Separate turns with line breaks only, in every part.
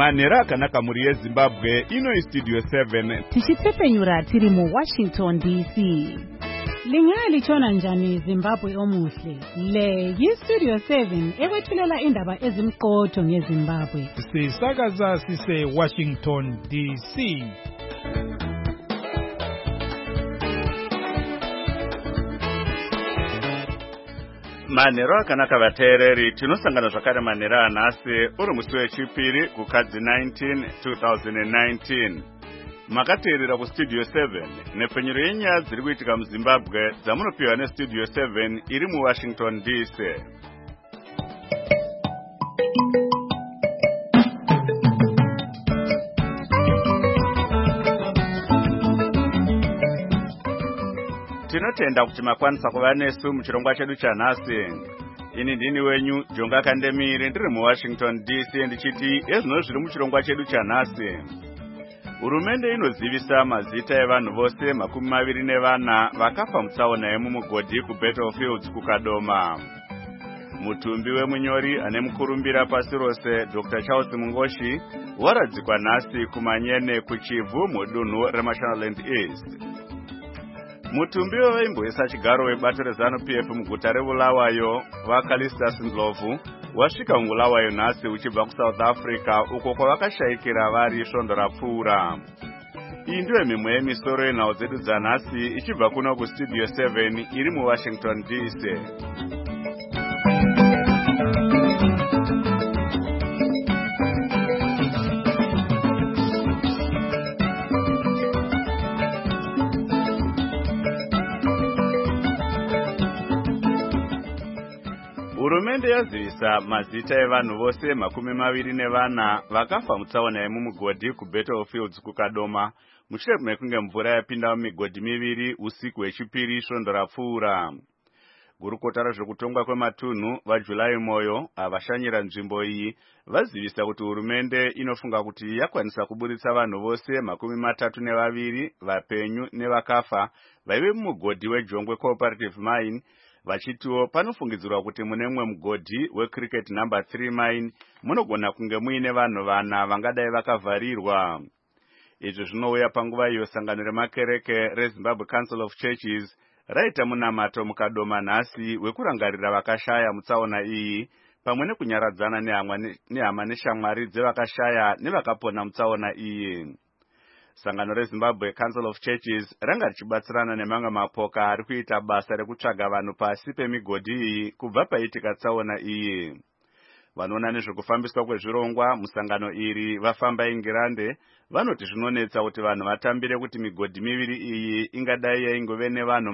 Manhero akanaka muri yeZimbabwe, ino Studio 7.
Tichitsepenyura tiri mu Washington DC. Lingalitshona njani Zimbabwe omuhle? Le yiStudio 7 ekwethulela indaba ezimqotho ngeZimbabwe.
Sisakaza sise Washington DC.
Manhero akanaka vateereri, tinosangana zvakare manhero anhasi uri musi wechipiri kukadzi 19 2019. Makateerera kuStudio 7 nepfenyuro yenyaya dziri kuitika muZimbabwe dzamunopiwa neStudio 7 iri muWashington DC. Tinotenda kuti makwanisa kuva nesu muchirongwa chedu chanhasi. Ini ndini wenyu Jonga Kandemire ndiri muWashington DC ndichiti ezvino zviri muchirongwa chedu chanhasi. Hurumende inozivisa mazita evanhu vose 24 vakafa mutsaona yemumugodhi kuBattlefields kuKadoma. Mutumbi wemunyori ane mukurumbira pasi rose Dr. Charles Mungoshi waradzikwa nhasi kuManyene kuChivhu mudunhu reMashonaland East. Mutumbi wevaimboisa chigaro webato reZANU-PF muguta reBulawayo vaCalistus Ndlovu wasvika kuBulawayo nhasi uchibva kuSouth Africa uko kwavakashayikira vari svondo rapfuura. Iyi ndiyo mimwe yemisoro yenhau dzedu dzanhasi ichibva kuno kuStudio 7 iri muWashington DC. Hurumende yazivisa mazita evanhu vose 24 vakafa mutsaona yemumugodhi kuBattlefields kuKadoma mushure mekunge mvura yapinda mumigodhi miviri usiku hwechipiri svondo rapfuura. Gurukota rezvekutongwa kwematunhu vaJuly Moyo avashanyira nzvimbo iyi vazivisa kuti hurumende inofunga kuti yakwanisa kuburitsa vanhu vose 32 vapenyu nevakafa vaive mumugodhi weJongwe Cooperative Mine, vachitiwo panofungidzirwa kuti mune mumwe mugodhi weCricket No. 3 Mine munogona kunge muine vanhu 4 vangadai vakavharirwa. Izvi zvinouya panguva iyo sangano remakereke reZimbabwe Council of Churches raita munamato muKadoma nhasi wekurangarira vakashaya mutsaona iyi pamwe nekunyaradzana nehama neshamwari dzevakashaya nevakapona mutsaona iyi. Sangano reZimbabwe Council of Churches ranga richibatsirana nemamwe mapoka ari kuita basa rekutsvaga vanhu pasi pemigodhi iyi kubva paitika tsaona iyi. Vanoona nezvekufambiswa kwezvirongwa musangano iri vafamba Ingirande vanoti zvinonetsa kuti vanhu vatambire kuti migodhi miviri iyi ingadai yaingove nevanhu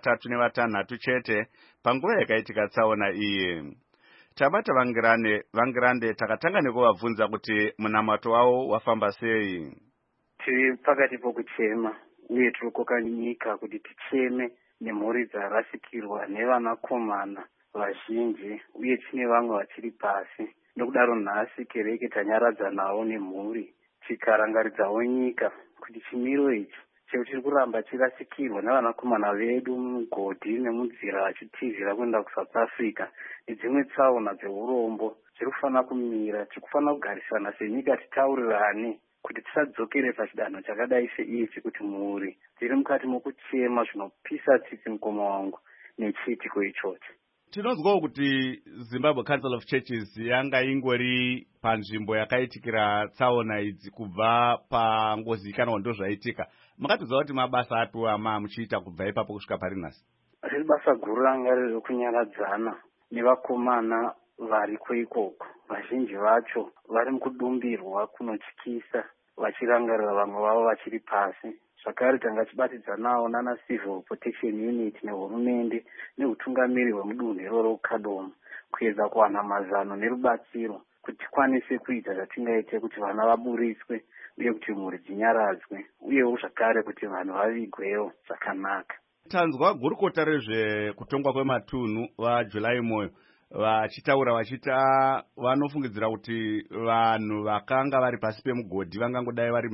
36 chete panguva yakaitika tsaona iyi. Tabata Vangirande takatanga nekuvabvunza kuti munamato wavo wafamba sei.
Tiri pakati pokuchema uye tiri kukoka nyika kuti ticheme nemhuri dzarasikirwa nevanakomana vazhinji uye tine vamwe vachiri pasi. Nokudaro nhasi kereke tanyaradza navo nemhuri tikarangaridzawo nyika kuti chimiro ichi chekutiri kuramba chirasikirwa nevanakomana vedu mumugodhi nemunzira vachitizira kuenda kuSouth Africa nedzimwe tsaona dzeurombo zviri kufanira kumira. Tikufanira kugarisana senyika titaurirane kuti tisadzokere pachidanho chakadai seichi kuti mhuri dziri mukati mokuchema zvinopisa tsitsi mukoma wangu nechiitiko ichocho.
Tinozwawo kuti Zimbabwe Council of Churches yanga ingori panzvimbo yakaitikira tsaona idzi kubva pangozivikanwa ndozvaitika. Makatodza kuti mabasa api muchiita kubva ipapo kusvika pari nhasi?
Riri basa guru ranga riri kunyaradzana nevakomana variko ikoko. Vazhinji vacho vari mukudumbirwa kunotyisa vachirangarira vamwe vavo vachiri pasi. Zvakare tanga tichibatidzanawo nana Civil Protection Unit nehurumende neutungamiri hwemudunhu iroro kuKadoma kuedza kuwana mazano nerubatsiro kuti tikwanise kuita zvatingaite kuti vana vaburitswe uye kuti mhuri dzinyaradzwe uyewo zvakare kuti vanhu vavigwewo zvakanaka.
Tanzwa gurukota rezvekutongwa kwematunhu vaJuly Moyo vachitaura vachita vanofungidzira kuti vanhu vakanga vari pasi pemugodhi vangangodai vari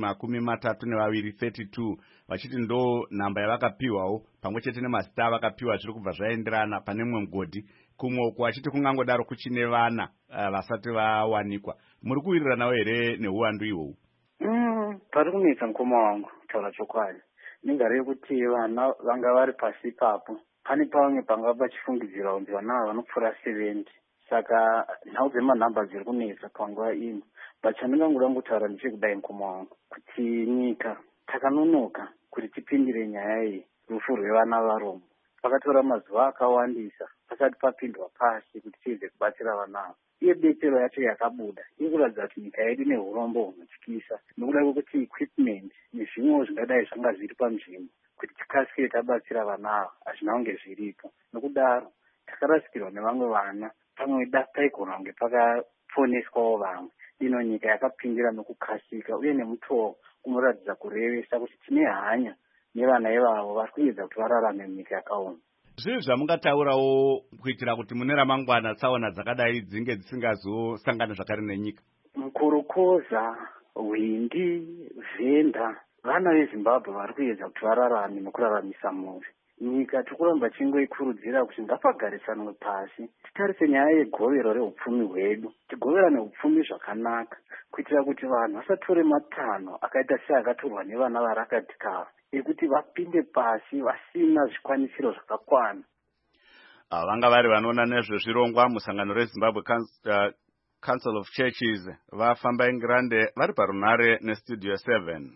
32 vachiti ndo nhamba yavakapiwawo pamwe chete nemazita avakapiwa zviri kubva zvaenderana pane mumwe mugodhi. Kumwe uko vachiti kungangodaro kuchine vana vasati vawanikwa. Muri kuwiriranawo here neuwandu ihwohwu?
Pari kunetsa mukoma wangu kutaura chokwadi. Nengari yekuti vana vanga vari pasi ipapo pane pamwe panga pachifungidzira kuti vana vanopfuura 70. Saka nhau dzemanhamba dziri kunetsa panguva ino. Chandingangoda kutaura ndechekudai mukoma wangu kuti nyika takanonoka kuti tipindire nyaya iyi rufu rwevana varombo. Pakatora mazuva akawandisa pasati papindwa pasi kuti tiedze kubatsira vanavo. Iye betsero yacho yakabuda iri kuratidza kuti nyika yedu ine urombo hunotyisa nokuda kwekuti equipment nezvimwewo zvingadai zvanga zviri panzvimbo kuti tikasike tabatsira vanavo hazvina kunge zviripo. Nokudaro takarasikirwa nevamwe vana pamwe taigona kunge pakaponeswawo vamwe. Ino nyika yakapindira nokukasika uye nemutoo unoratidza kurevesa kuti tine hanya nevana ivavo vari kuedza kuti vararame munyika yakaoma.
Zvii zvamungataurawo kuitira kuti mune ramangwana tsaona dzakadai dzinge dzisingazosangana zvakare nenyika?
Mukorokoza, Hwindi, Venda, vana veZimbabwe vari kuedza kuti vararame nokuraramisa mhuri. Nyika tikuramba chingoikurudzira kuti ngapagarisane pasi titarise nyaya yegovero reupfumi hwedu, tigoverane upfumi zvakanaka kuitira kuti vanhu vasatore matanho akaita seakatorwa nevana vaRakadhikava ekuti vapinde pasi vasina zvikwanisiro zvakakwana.
Vanga vari vanoona nezvezvirongwa musangano reZimbabwe Council of Churches vafamba Engirande vari parunare neStudio 7.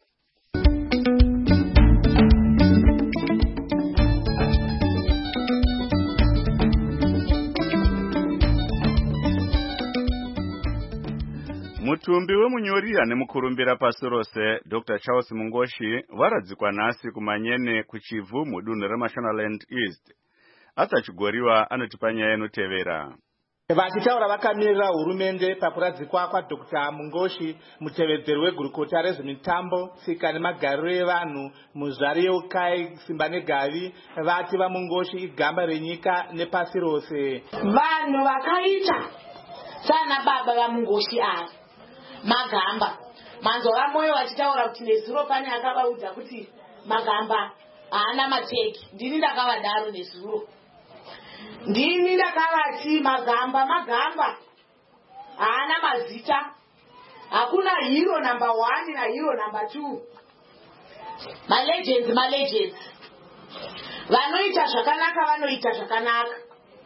Mutumbi wemunyori anemukurumbira pasi rose Dr. Charles Mungoshi varadzikwa nhasi kumanyene kuchivhu mudunhu reMashonaland East. Asachigoriwa anotipa nyaya inotevera.
Vachitaura vakamirira hurumende pakuradzikwa kwaDr. Mungoshi, mutevedzeri wegurukota rezvemitambo, tsika nemagariro evanhu muzvari yeukai Simba Negavi vati vaMungoshi igamba renyika nepasi rose.
Vanhu vakaita sana baba vaMungoshi ava Magamba manzora moyo vachitaura kuti nezuro pane akavaudza kuti Magamba haana mateki. Ndini ndakavadaro nezuro. Ndini ndakavati Magamba haana mazita. Hakuna hero number 1 na hero number 2. Legends. Vanoita zvakanaka vanoita zvakanaka.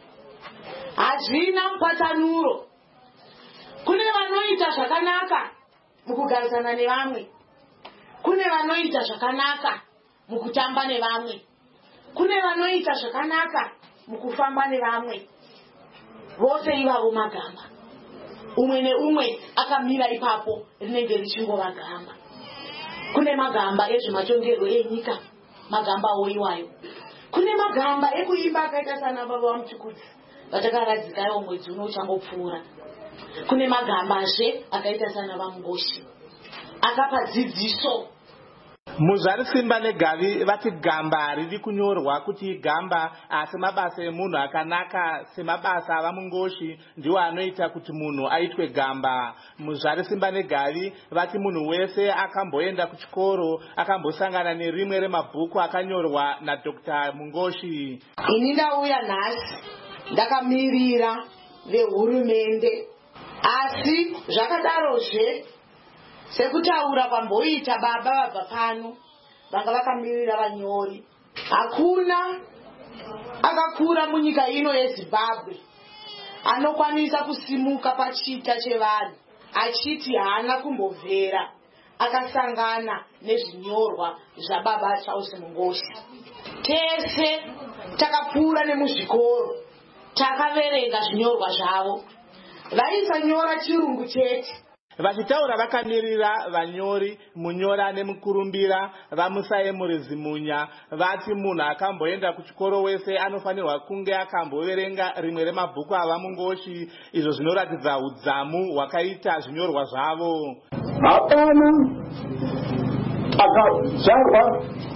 Hazvina mupatanuro. Kune vanoita zvakanaka mukugarisana nevamwe. Kune vanoita zvakanaka mukutamba nevamwe. Kune vanoita zvakanaka mukufamba nevamwe. Vose ivavo Magamba. Umwe neumwe akamira ipapo rinenge richingova gamba. Kune Magamba ezvematongerwo enyika, Magamba oiwayo. Kune Magamba ekuimba akaita sana baba vaMutikudzi vatakaradzikayo mwedzi uno uchangopfuura. Kune Magambazve akaita sana vaMungoshi akapa dzidziso.
Muzvari Simba Negavi vati gamba riri kunyorwa kuti gamba, asi mabasa emunhu akanaka semabasa avaMungoshi ndiwo anoita kuti munhu aitwe gamba. Muzvari Simba Negavi vati munhu wese akamboenda kuchikoro akambosangana nerimwe remabhuku akanyorwa naDr. Mungoshi.
Ini ndauya nhasi ndakamirira vehurumende, asi zvakadarozve sekutaura kwamboita baba vabva pano vanga vakamirira vanyori. Hakuna akakura munyika ino yeZimbabwe anokwanisa kusimuka pachita chevanhu achiti haana kumbobvera akasangana nezvinyorwa zvababa Charles Mungoshi. Tese takapfuura nemuzvikoro takaverenga zvinyorwa zvavo. Vaisanyora chirungu chete.
Vachitaura vakamirira vanyori munyora nemukurumbira vaMusaye Zimunya vati munhu akamboenda kuchikoro wese anofanirwa kunge akamboverenga rimwe remabhuku avaMungoshi, izvo zvinoratidza udzamu hwakaita zvinyorwa zvavo.
Hapana akazvarwa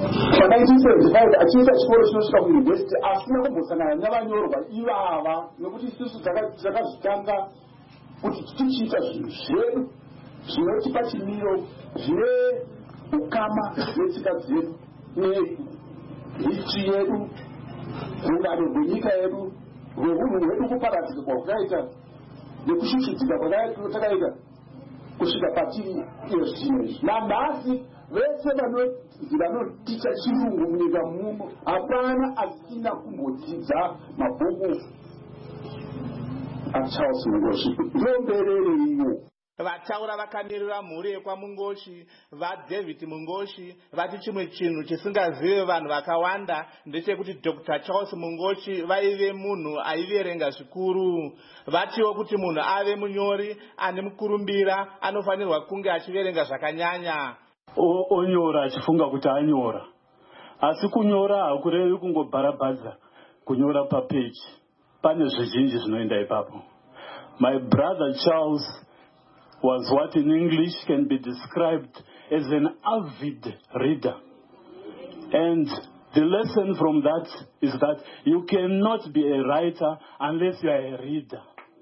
Pa1975 achiita chikoro chinosvika kuyunivhesiti asina kumbosangana nevanyorwa ivava, nokuti isusu takazvitanga kuti tichiita zvinhu zvedu zvinotipa chimiro, zvine ukama netsika dzedu nehistory yedu, rungano rwenyika yedu, rweunhu hwedu, kuparadzika kwakaita nekushushedzika kwatakaita kusvika patiri iyo zvinezvi. Nanhasi vese vanoticha chirungu munyika muno hapana asina kumbodzidza mabhuku aCharles Mungoshi. Ndomberere iyo
vataura vakamirira mhuri yekwaMungoshi, vaDavid Mungoshi, vati chimwe chinhu chisingazive vanhu vakawanda ndechekuti Dr. Charles Mungoshi vaive munhu aiverenga zvikuru. Vatiwo kuti munhu ave munyori ane mukurumbira anofanirwa kunge achiverenga zvakanyanya.
Onyora achifunga kuti anyora, asi kunyora hakurevi kungobharabhadza kunyora papeji. Pane zvizhinji zvinoenda ipapo. My brother Charles was what in English can be described as an avid reader. And the lesson from that is that you cannot be a writer unless you are a reader.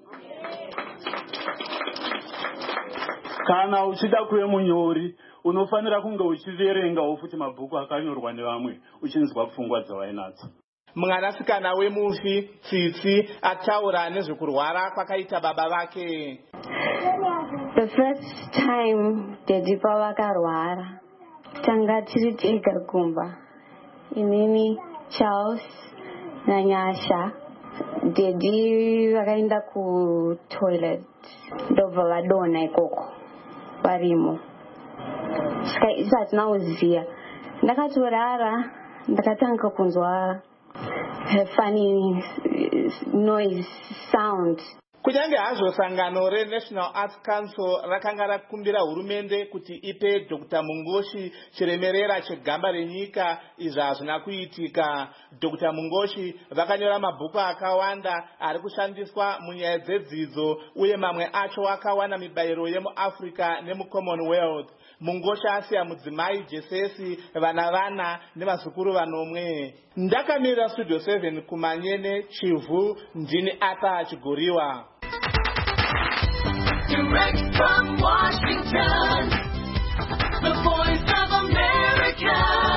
Kana uchida kuve munyori, unofanira kunge uchiverengawo futi mabhuku akanyorwa nevamwe, uchinzwa pfungwa dzawainadzo.
Mwanasikana wemufi Tsitsi ataura nezvekurwara kwakaita baba vake.
The first time Daddy vakarwara, tanga tiri tega kumba. Inini Charles na Nyasha. Daddy vakaenda ku toilet. Ndobva vadona ikoko varimo. Isati nauziya. Ndakatorara, ndakatanga kunzwa funny noise sound.
Kunyange hazvo sangano reNational Arts Council rakanga rakumbira hurumende kuti ipe Dr. Mungoshi chiremerera chegamba renyika, izvi hazvina kuitika. Dr. Mungoshi vakanyora mabhuku akawanda ari kushandiswa munyaya dzedzidzo, uye mamwe acho akawana mibayiro yemuAfrica nemuCommonwealth. Mungoshi asiya mudzimai Jesesi, vana nevazukuru vanomwe. Ndakamirira Studio 7 kumanyene Chivhu, ndini Ata Chigoriwa.
Direct from Washington, the Voice of America,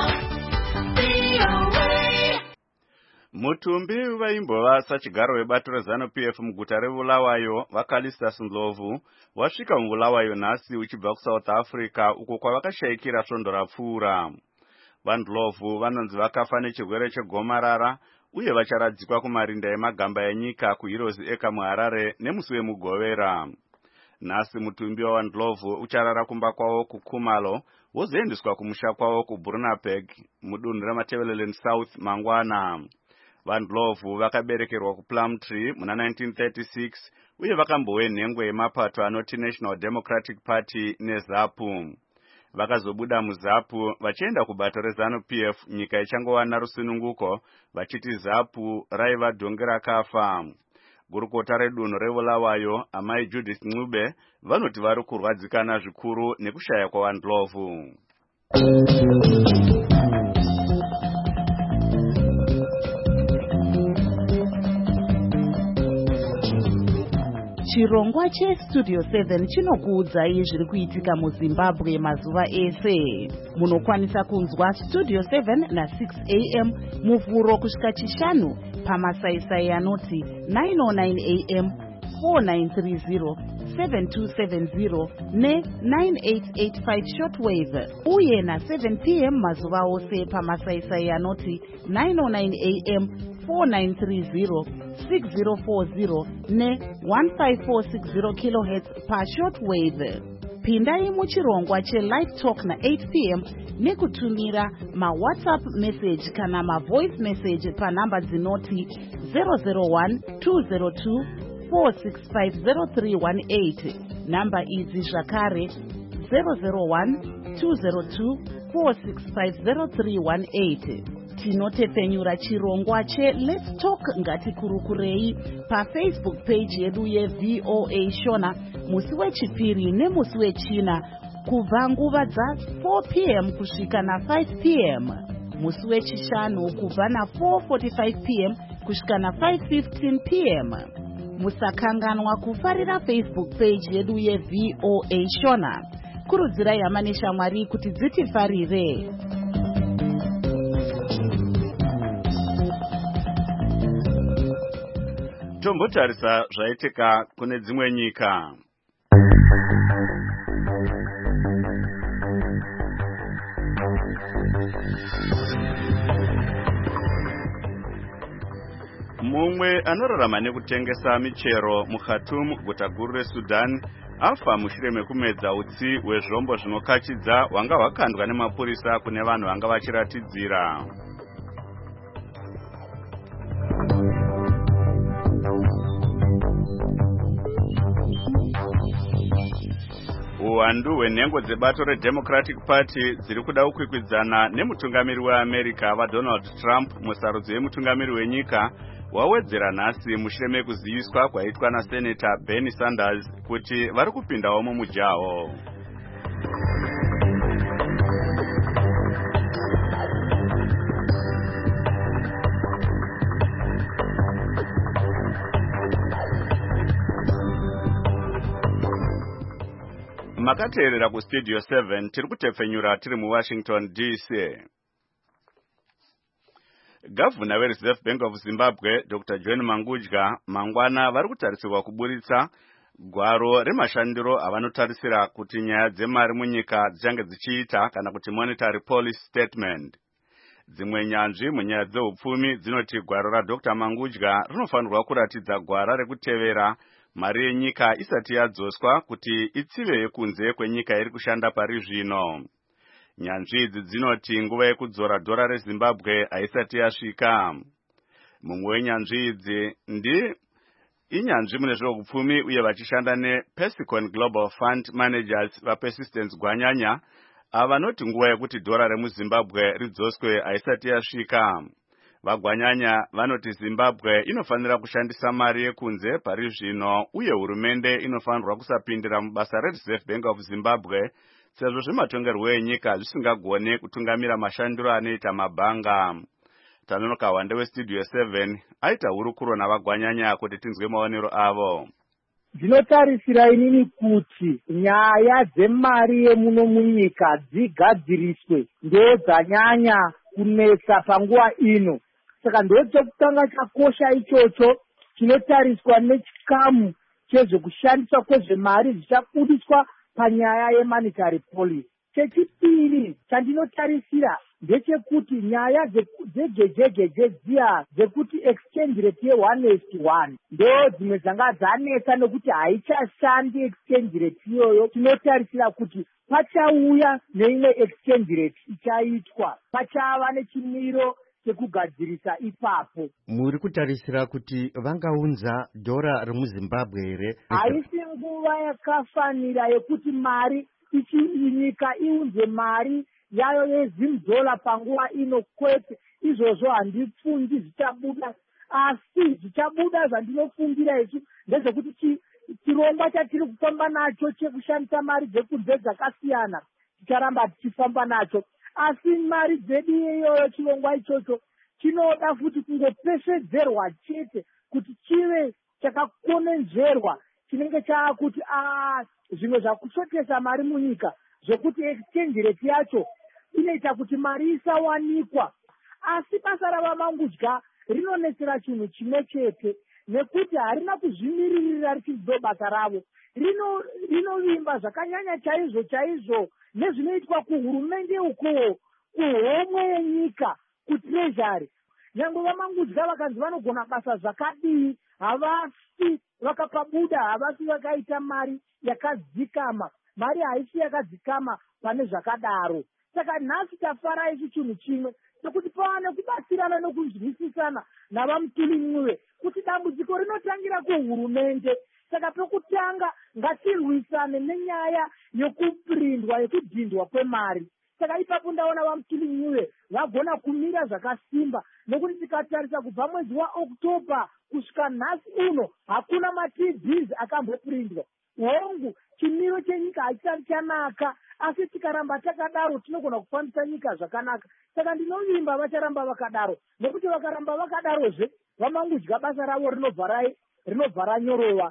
VOA.
Mutumbi vaimbova sachigaro webato reZANU-PF muguta reBulawayo, vaCallistus Ndlovu, wasvika muBulawayo nhasi uchibva kuSouth Africa, uko kwavakashayikira svondo rapfuura. VaNdlovu vanonzi vakafa nechirwere chegomarara, uye vacharadzikwa kumarinda emagamba enyika kuHeroes Acre muHarare nemusi wemugovera. Nhasi mutumbi waNdlovu ucharara kumba kwavo kuKhumalo, wozoendeswa kumusha kwavo kuBrunaberg mudunhu reMatabeleland South mangwana. VaNdlovu vakaberekerwa kuPlumtree muna 1936, uye vakambove nhengwe yemapato anoti National Democratic Party neZAPU. Vakazobuda muZAPU vachienda kubato reZANU-PF nyika ichangowana rusununguko, vachiti ZAPU raiva dhonge rakafa. Gurukota redunhu reBulawayo, amai Judith Ncube, vanoti vari kurwadzikana zvikuru nekushaya kwaVaNdlovu.
Chirongwa cheStudio 7 chinokuudzai zviri kuitika muZimbabwe mazuva ese. Munokwanisa kunzwa Studio 7 na 6 AM muvhuro kusvika chishanu pamasaisai anoti 909 AM, 4930, 7270 ne9885 shortwave, uye na 7 PM mazuva ose pamasaisai anoti 909 AM, 4930, 6040 ne1546 kHz pashortwave. Pindai muchirongwa chelive talk na 8 PM nekutumira mawhatsapp message kana mavoice message panhamba dzinoti 001-202-4650318. Namba idzi zvakare 001-202-4650318. Tinotepfenyura chirongwa cheLet's Talk Ngatikurukurei paFacebook page yedu yeVOA Shona musi wechipiri nemusi wechina kubva nguva dza 4 PM kusvika na 5 PM. musi wechishanu kubva na4:45 p.m. kusvika na5:15 p.m. musakanganwa kufarira Facebook page yedu yeVOA Shona. Kurudzirai hama neshamwari kuti dzitifarire.
Tombotarisa zvaitika kune dzimwe nyika. Mumwe anorarama nekutengesa michero muKhartoum, guta guru reSudan, afa mushure mekumedza utsi hwezvombo zvinokachidza hwanga hwakandwa nemapurisa kune vanhu vanga vachiratidzira. Uwandu hwenhengo dzebato reDemocratic Party dziri kuda kukwikwidzana nemutungamiri weAmerica vaDonald Trump musarudzo yemutungamiri wenyika wawedzera nhasi mushure mekuziviswa kwaitwa naSenator Bernie Sanders kuti vari kupindawo mumujaho. Makateerera kustudio 7 tiri kutepfenyura tiri muWashington DC. Gavana weReserve Bank of Zimbabwe Dr. John Mangudya mangwana vari kutarisirwa kuburitsa gwaro remashandiro avanotarisira kuti nyaya dzemari munyika dzichange dzichiita kana kuti monetary policy statement. Dzimwe nyanzvi munyaya dzeupfumi dzinoti gwaro raDr. Mangudya rinofanirwa kuratidza gwara rekutevera mari yenyika isati yadzoswa kuti itsive yekunze kwenyika iri kushanda pari zvino. Nyanzvi idzi dzinoti nguva yekudzora dhora reZimbabwe haisati yasvika. Mumwe wenyanzvi idzi inyanzvi mune zveupfumi uye vachishanda nePersicon Global Fund Managers vaPersistence Gwanyanya avanoti nguva yekuti dhora remuZimbabwe ridzoswe haisati yasvika. Vagwanyanya vanoti Zimbabwe inofanira kushandisa mari yekunze pari zvino uye hurumende inofanirwa kusapindira mubasa reReserve Bank of Zimbabwe sezvo zvematongerwo enyika zvisingagone kutungamira mashandiro anoita mabhanga. Tanonoka Wande weStudio 7 aita hurukuro navagwanyanya kuti tinzwe maonero avo.
Ndinotarisira inini kuti nyaya dzemari yemuno munyika dzigadziriswe ndodzanyanya kunetsa panguva ino. Saka ndechekutanga chakosha ichocho chinotariswa nechikamu chezvekushandiswa kwezvemari zvichabudiswa panyaya yemonetary policy. Chechipiri chandinotarisira ndechekuti nyaya dzejejeje dziya dzekuti exchange rate ye1:1 ndo dzimwe dzanga dzanetsa nekuti haichashandi exchange rate iyoyo. Tinotarisira kuti pachauya neimwe exchange rate ichaitwa, pachava nechimiro chekugadzirisa ipapo.
Muri kutarisira kuti vangaunza dhora remuZimbabwe here?
Haisi nguva yakafanira yekuti mari nyika iunze mari yayo yeZimdola panguva ino kwete. Izvozvo handipfungi zvichabuda, asi zvichabuda zvandinofungira ichi ndezvekuti chirongwa chatiri kufamba nacho chekushandisa mari dzekunze dzakasiyana ticharamba tichifamba nacho. Asi mari dzedu iyoyo chirongwa ichocho chinoda futi kungopesvedzerwa chete kuti chive chakakonenzverwa chinenge chaakuti zvimwe zvakushotesa mari munyika zvokuti exchange rate yacho inoita kuti mari isawanikwa. Asi basa ravaMangudya rinonetsera chinhu chimwe chete nekuti harina kuzvimiririra richiziva basa ravo. Rinovimba zvakanyanya chaizvo nezvinoitwa kuhurumende uko, kuhomwe yenyika, kutreasury. Nyangwe vaMangudya vakanzi vanogona basa zvakadii havasi vakapabuda, havasi vakaita mari yakadzikama. Mari haisi yakadzikama pane zvakadaro. Saka nhasi tafara ichi chinhu chimwe nekuti pavane kubatsirana nokuzwisisana navaMutuli kuti dambudziko rinotangira kuhurumende. Saka pekutanga ngatirwisane nenyaya yokupirindwa yekudhindwa kwemari. Saka ipapo ndaona vaMutuli vagona kumira zvakasimba nekuti tikatarisa kubva mwedzi waOktoba kusvika nhasi uno hakuna maTBs akambopirindwa. hongu chimiro chenyika hachisati chanaka, asi tikaramba takadaro tinogona kufambisa nyika zvakanaka. Saka ndinovimba vacharamba vakadaro, nekuti vakaramba vakadarozve vamangudya basa ravo rinobva ranyorova.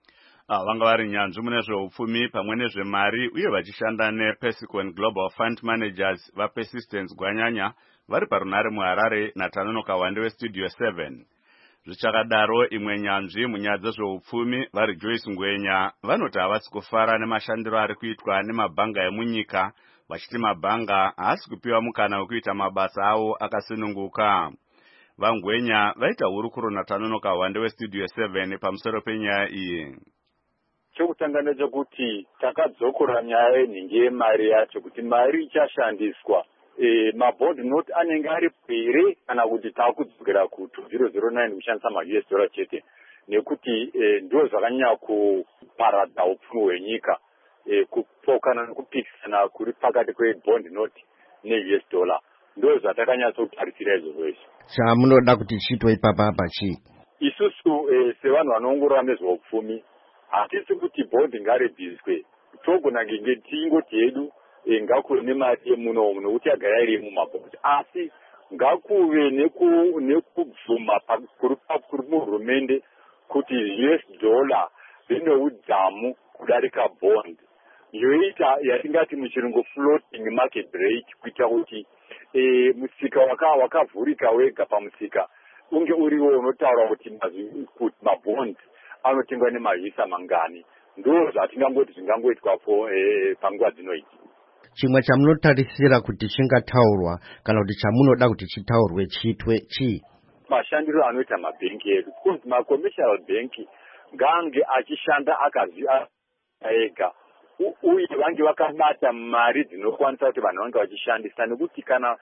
Vanga vari nyanzvi mune zveupfumi pamwe nezvemari uye vachishanda nePersequent Global Fund Managers vaPersistence Gwanyanya vari parunare muHarare naTanonoka Wande weStudio 7. Zvichakadaro imwe nyanzvi munyaya dzezveupfumi vari Joyce Ngwenya vanoti havasi kufara nemashandiro ari kuitwa nemabhanga emunyika, vachiti mabhanga haasi kupiwa mukana wekuita mabasa avo akasununguka. VaNgwenya vaita hurukuro naTanonoka Wande weStudio 7 pamusoro penyaya iyi.
Chokutanga ndechekuti takadzokora nyaya yenhingi yemari yacho kuti mari ichashandiswa. Mabond note anenge ari here kana kuti takudzokera ku2009 kushandisa ma-US dollar chete, nekuti ndo zvakanyanya kuparadza upfumi hwenyika, kupokana nekupikisana kuri pakati kwebond note ne-US dollar. Ndo zvatakanyatsotarisira izvozvo izvi.
Chamunoda kuti chitwe ipapa chii?
Isusu sevanhu vanoongorora nezveupfumi hatisi kuti bhondi ngarebviswe, togona ngenge tingoti hedu ngakuve nemari yemuno nokuti yagara iri mumabhondi, asi ngakuve nekubvuma kuri muhurumende kuti US dollar rine udzamu kudarika bond, yoita yatingati muchirungu floating market rate, kuita kuti musika wakavhurika wega pamusika unge uriwo unotaura kuti mabhondi anotengwa nemavhisa mangani. Ndo zvatingangoti zvingangoitwapo panguva dzinoidzi.
Chimwe chamunotarisira kuti chingataurwa kana kuti chamunoda kuti chitaurwe chitwe chii?
Mashandiro anoita mabhengi edu, kunzi macommercial bank ngange achishanda akaziva ega, uye vange vakabata mari dzinokwanisa kuti vanhu vange vachishandisa, nekuti kana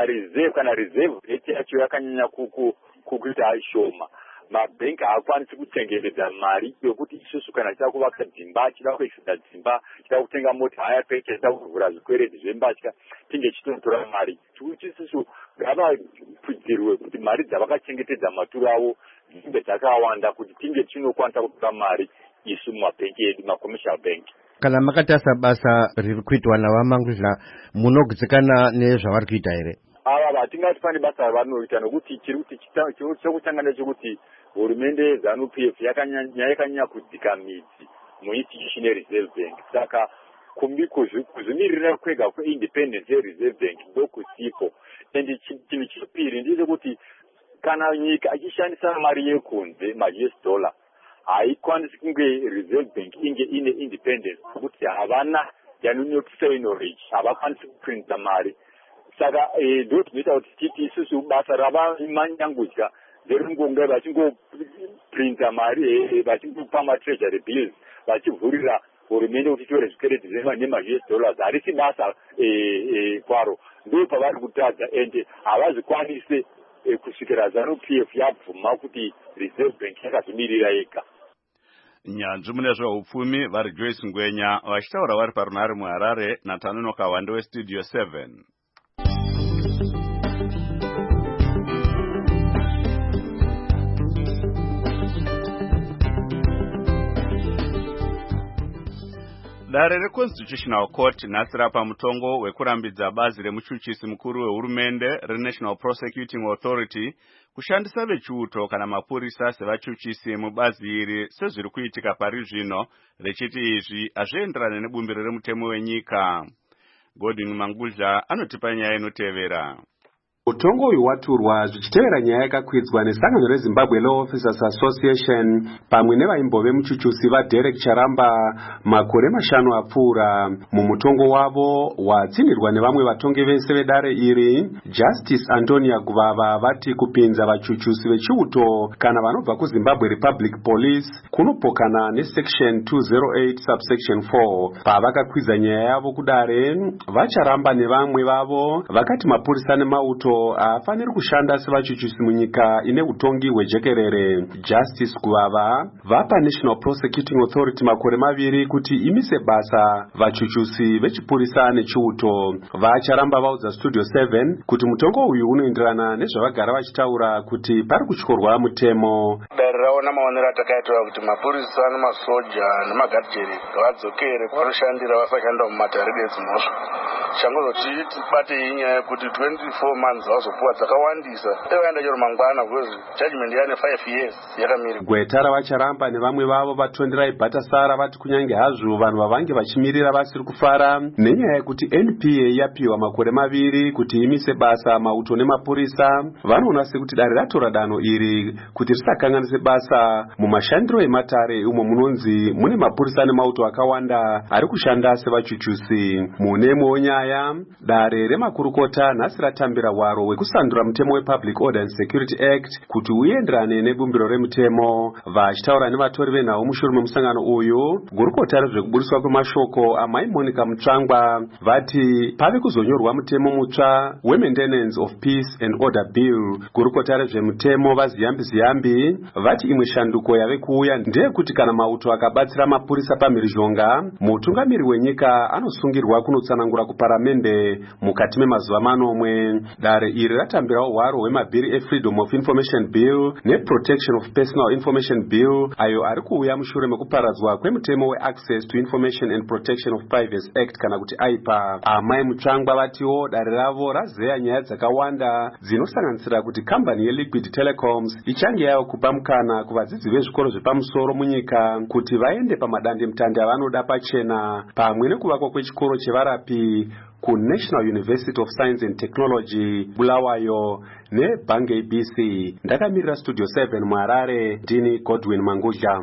reserve rate yacho yakanyanya kukuita shoma, mabhengi haakwanisi kuchengetedza mari yokuti isusu kana chida kuvaka dzimba, chida kuexida dzimba, chida kutenga mota haya peke, chida kuvhura zvikwereti zvembatya, tinge chitotora mari. Kuti isusu ngavapfudzirwe kuti mari dzavakachengetedza maturo avo dzinge dzakawanda, kuti tinge tinokwanisa kutora mari isu mumabhengi edu, macommercial bank.
Kana makatarisa basa riri kuitwa navaMangudla, munogutsikana nezvavari kuita here?
Ava hatingati pane basa ravanoita, nokuti chokutanga ndechekuti hurumende yeZANU-PF yakanyanya kudzika midzi muinstitution yeReserve Bank. Saka kuzvimirira kwega kweindependence yeReserve Bank ndokusipo. And chinhu chechipiri ndechekuti kana nyika ichishandisa mari yekunze ma-US dollar, haikwanisi kunge Reserve Bank inge ine independence, nokuti havana yanonyotisainoreji, havakwanisi kuprinta mari. Saka ndo tinoita kuti titi isusu basa ravamanyangudya zeringonge vachingoprinta mari, vachingopa ma-treasury bills, vachivhurira hurumende kuti tore zvikwereti nema-US dollars, harisi basa kwaro. Ndo pavari kutadza, ende havazvikwanise kusvikira ZANU-PF yabvuma kuti Reserve Bank yakazvimirira yega.
Nyanzvi mune zveupfumi vari Joyce Ngwenya vachitaura vari parunare muHarare naTanonoka Wande weStudio 7. Dare reConstitutional Court nhasi rapa mutongo wekurambidza bazi remuchuchisi mukuru wehurumende reNational Prosecuting Authority kushandisa vechiuto kana mapurisa sevachuchisi mubazi iri sezviri kuitika pari zvino, rechiti izvi hazvienderane nebumbiro remutemo wenyika. Godwin Mangudla anotipa nyaya inotevera.
Mutongo uyu waturwa zvichitevera nyaya yakakwidzwa nesangano reZimbabwe Law Officers Association pamwe nevaimbove muchuchusi vaDerek Charamba makore 5 apfuura. Mumutongo wavo watsinirwa nevamwe vatongi vese vedare iri, Justice Antonia Guvava vati kupinza vachuchusi vechiuto kana vanobva kuZimbabwe Republic Police kunopokana nesection 208 subsection 4. Pavakakwidza nyaya yavo kudare, vaCharamba nevamwe vavo vakati mapurisa nemauto hafaniri kushanda sevachuchusi munyika ine utongi hwejekerere. Justice Guvava vapa National Prosecuting Authority makore 2 kuti imise basa vachuchusi vechipurisa nechiuto. VaCharamba vaudza Studio 7 kuti mutongo uyu unoenderana nezvavagara vachitaura kuti pari kutyorwa mutemo.
Dare takaona maonero atakaitwa kuti mapurisa nemasoja nemagadheri ngavadzokere kwanoshandira vasashanda mumatare dzimhosva. Changozoti tibate inyaya yekuti 24 months vazopuwa dzakawandisa evaenda chero mangwana because judgment yane 5 years yakamira.
Gweta ravacharamba nevamwe vavo vatonderai Bhatasara vati kunyange hazvo vanhu vavange vachimirira vasiri kufara nenyaya yekuti NPA yapiwa makore 2 kuti imise basa mauto nemapurisa, vanoona sekuti dare ratora danho iri kuti risakanganise basa mumashandiro ematare umo munonzi mune mapurisa nemauto akawanda ari kushanda sevachuchusi. Munemwewo nyaya, dare remakurukota nhasi ratambira hwaro hwekusandura mutemo wePublic Order and Security Act kuti uenderane nebumbiro remutemo. Vachitaura nevatori venhau mushure memusangano uyu, gurukota rezvekuburiswa kwemashoko amai Monica Mutsvangwa vati pave kuzonyorwa mutemo mutsva weMaintenance of Peace and Order Bill. Gurukota rezvemutemo vaZiyambi vati imwe shanduko yave kuuya ndeyekuti kana mauto akabatsira mapurisa pamhirizhonga, mutungamiri wenyika anosungirwa kunotsanangura kuparamende mukati memazuva manomwe. Dare iri ratambirawo hwaro hwemabhiri eFreedom of Information Bill neProtection of Personal Information Bill ayo ari kuuya mushure mekuparadzwa kwemutemo weAccess to Information and Protection of Privacy Act kana kuti AIPA. Amai Mutsvangwa vatiwo dare ravo razeya nyaya dzakawanda dzinosanganisira kuti kambani yeLiquid Telecoms ichange yava kupa mukana kuvadzidzi vezvikoro zvepamusoro munyika kuti vaende pamadandemutande avanoda pachena, pamwe nekuvakwa kwechikoro chevarapi kuNational University of Science and Technology Bulawayo neBangay BC. Ndakamirira Studio 7 muHarare, ndini Godwin Mangudya.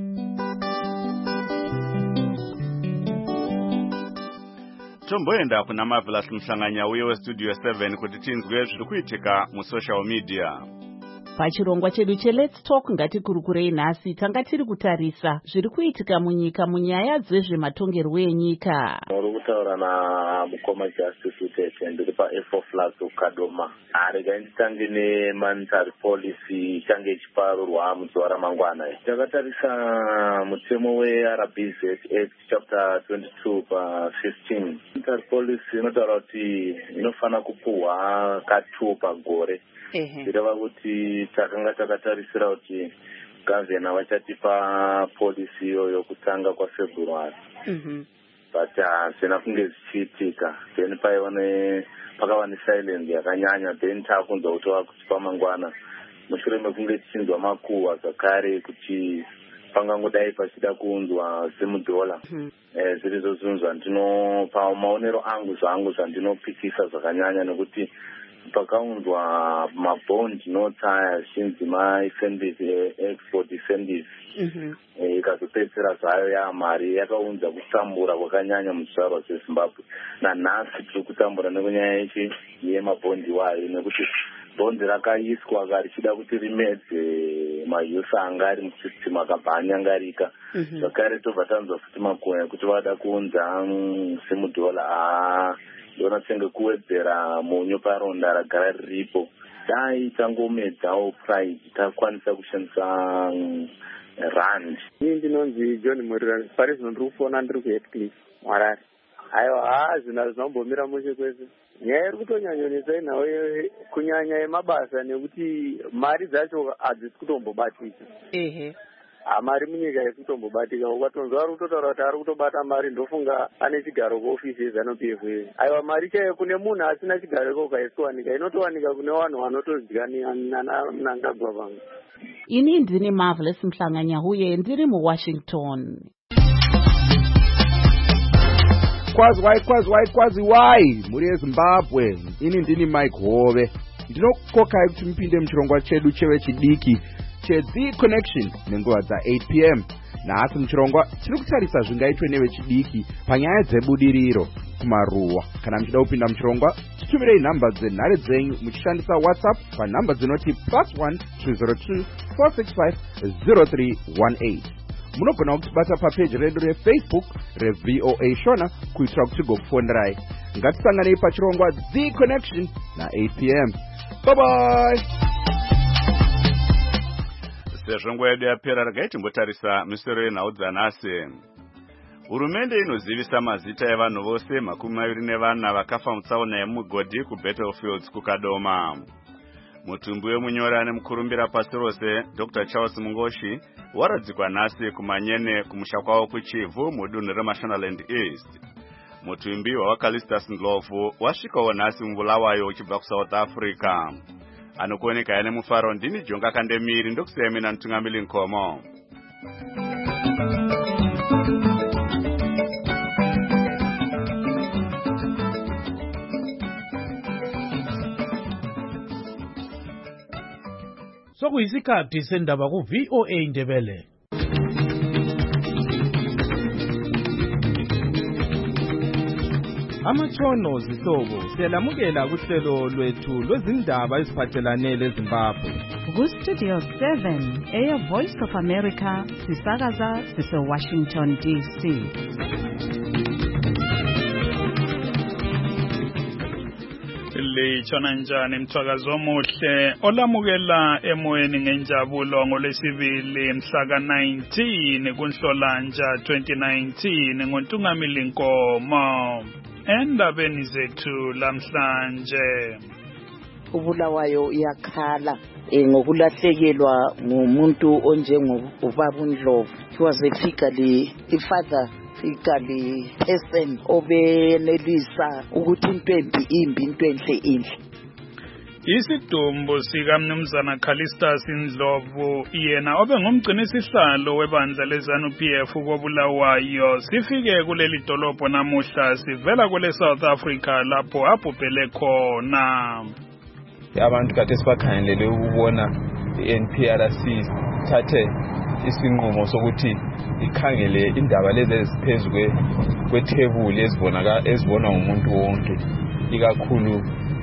Tomboenda kuna Marvelous Mhlanganya uye weStudio 7 kuti tinzwe zviri kuitika musocial media.
Pachirongwa chedu cheLet's Talk ngatikurukurei nhasi tanga tiri kutarisa zviri kuitika munyika munyaya dzezvematongerwo enyika.
Muri kutaura namukoma Justice Utete, ndiri paF4 Flags kuKadoma. Rega nditange nemonetary policy ichange ichiparurwa muzuva ramangwana. Takatarisa mutemo weRBZ Act chapter 22 pa15. Monetary policy inotaura kuti inofana kupuhwa ka2 pagore. Zvireva kuti takanga takatarisira kuti gavhena vachatipa polisi iyoyo kutanga kwaFebruary. But zvina kunge zvichiitika, then pakava nesilence yakanyanya, then takunzwa kuti vakuchipa mangwana mushure mekunge tichinzwa makuhwa zvakare kuti pangangodai pachida kuunzwa $7. Zviri zozunzwa pamaonero angu zvangu zvandinopikisa zvakanyanya nekuti pakaunzwa mabond notaya zhinji export defenders ikazopedzera zvayo yamari yakaunza kutambura kwakanyanya muzvizvarwa zveZimbabwe. Nanhasi tiri kutambura nekunyaya yemabondi wayo nekuti bondi rakaiswa richida kuti rimedze mayusa anga ari musystem akabva anyangarika. Zvakare tobva tanzwa futi makuhwa ekuti vada kuunza $7 ndona senge kuwedzera munyu paronda ragara riripo. Dai tangomedzawo price takwanisa kushandisa rand.
Ini ndinonzi John Murirani, pari zvino ndiri kufona ndiri kuHeathcliff muHarare. Aiwa zvinhu hazvinombomira mushe kwese. Nyaya iri kutonyanyonesa inhau kunyanya yemabasa nekuti mari dzacho hadzisi kutombobatika. Mari munyika isi kutombobatika. Ukatonzwa ari kutotaura kuti ari kutobata mari ndofunga ane chigaro kuofisi yeZANU-PF. Aiwa mari chaiyo kune munhu asina chigaro ikoka isikuwanika, inotowanika kune vanhu vanotodya nanangagwa vangu.
Ini ndini Marvelous Mhlanganya uye ndiri muWashington.
Kwazi wai muri eZimbabwe. Ini ndini Mike Hove. Ndinokukokai kuti mupinde muchirongwa chedu chevechidiki cheThe Connection nenguva dza8 p.m. Nhasi muchirongwa tiri kutarisa zvingaitwe nevechidiki panyaya dzebudiriro kumaruwa. Kana muchida kupinda muchirongwa, titumirei nhamba dzenhare dzenyu muchishandisa WhatsApp panhamba dzinoti +1 202 465 0318. Munogona kutibata papeji redu reFacebook reVOA Shona kuitira kuti tigokufonderai. Ngatisanganei pachirongwa The Connection na8 p.m. Bye bye.
Sezvo nguva yedu yapera, regai timbotarisa misoro yenhau dzanhasi. Hurumende inozivisa mazita evanhu vose 24 vakafa mutsaona yemugodhi kuBattlefields kuKadoma. mutumbi wemunyorane mukurumbira pasi rose Dr. Charles Mungoshi waradzikwa nhasi kumanyene kumusha kwawo kuchivhu mudunhu reMashonaland East. Mutumbi waCalistus Ndlovu wasvikawo nhasi mubulawayo uchibva kuSouth Africa. Anokuoneka yane mufaro ndini Jonga Kandemiri ndokusiyamina Ntungamili Nkomo.
Sokuyisikhathi sendaba ku VOA Ndebele. Amatshono zihlobo siyalamukela kuhlelo lwethu lwezindaba eziphathelane leZimbabwe.
Ku-Studio 7 Air Voice of America sisakaza sise-Washington DC.
Litshona njani mthwakazi omuhle olamukela emoyeni ngenjabulo ngolwesibili mhla ka-19 kuNhlolanja 2019 ngoNtungamili Nkomo. Endabeni zethu lamhlanje,
uBulawayo uyakhala ngokulahlekelwa ngumuntu onjengobaba uNdlovu. He was a figuratively person obenelisa ukuthi intwembi imbi intwenhle inhle.
Isidumbu sikaMnumzana Calistus Ndlovu yena obengumgcinisihlalo webandla leZANU-PF koBulawayo sifike kuleli dolobho namuhla sivela kule South Africa lapho abhubhele khona.
Abantu kade sibakhangelele ukubona iNPRC thathe isinqumo sokuthi ikhangele indaba lezi eziphezu kwethebuli ezibona umuntu wonke, ikakhulu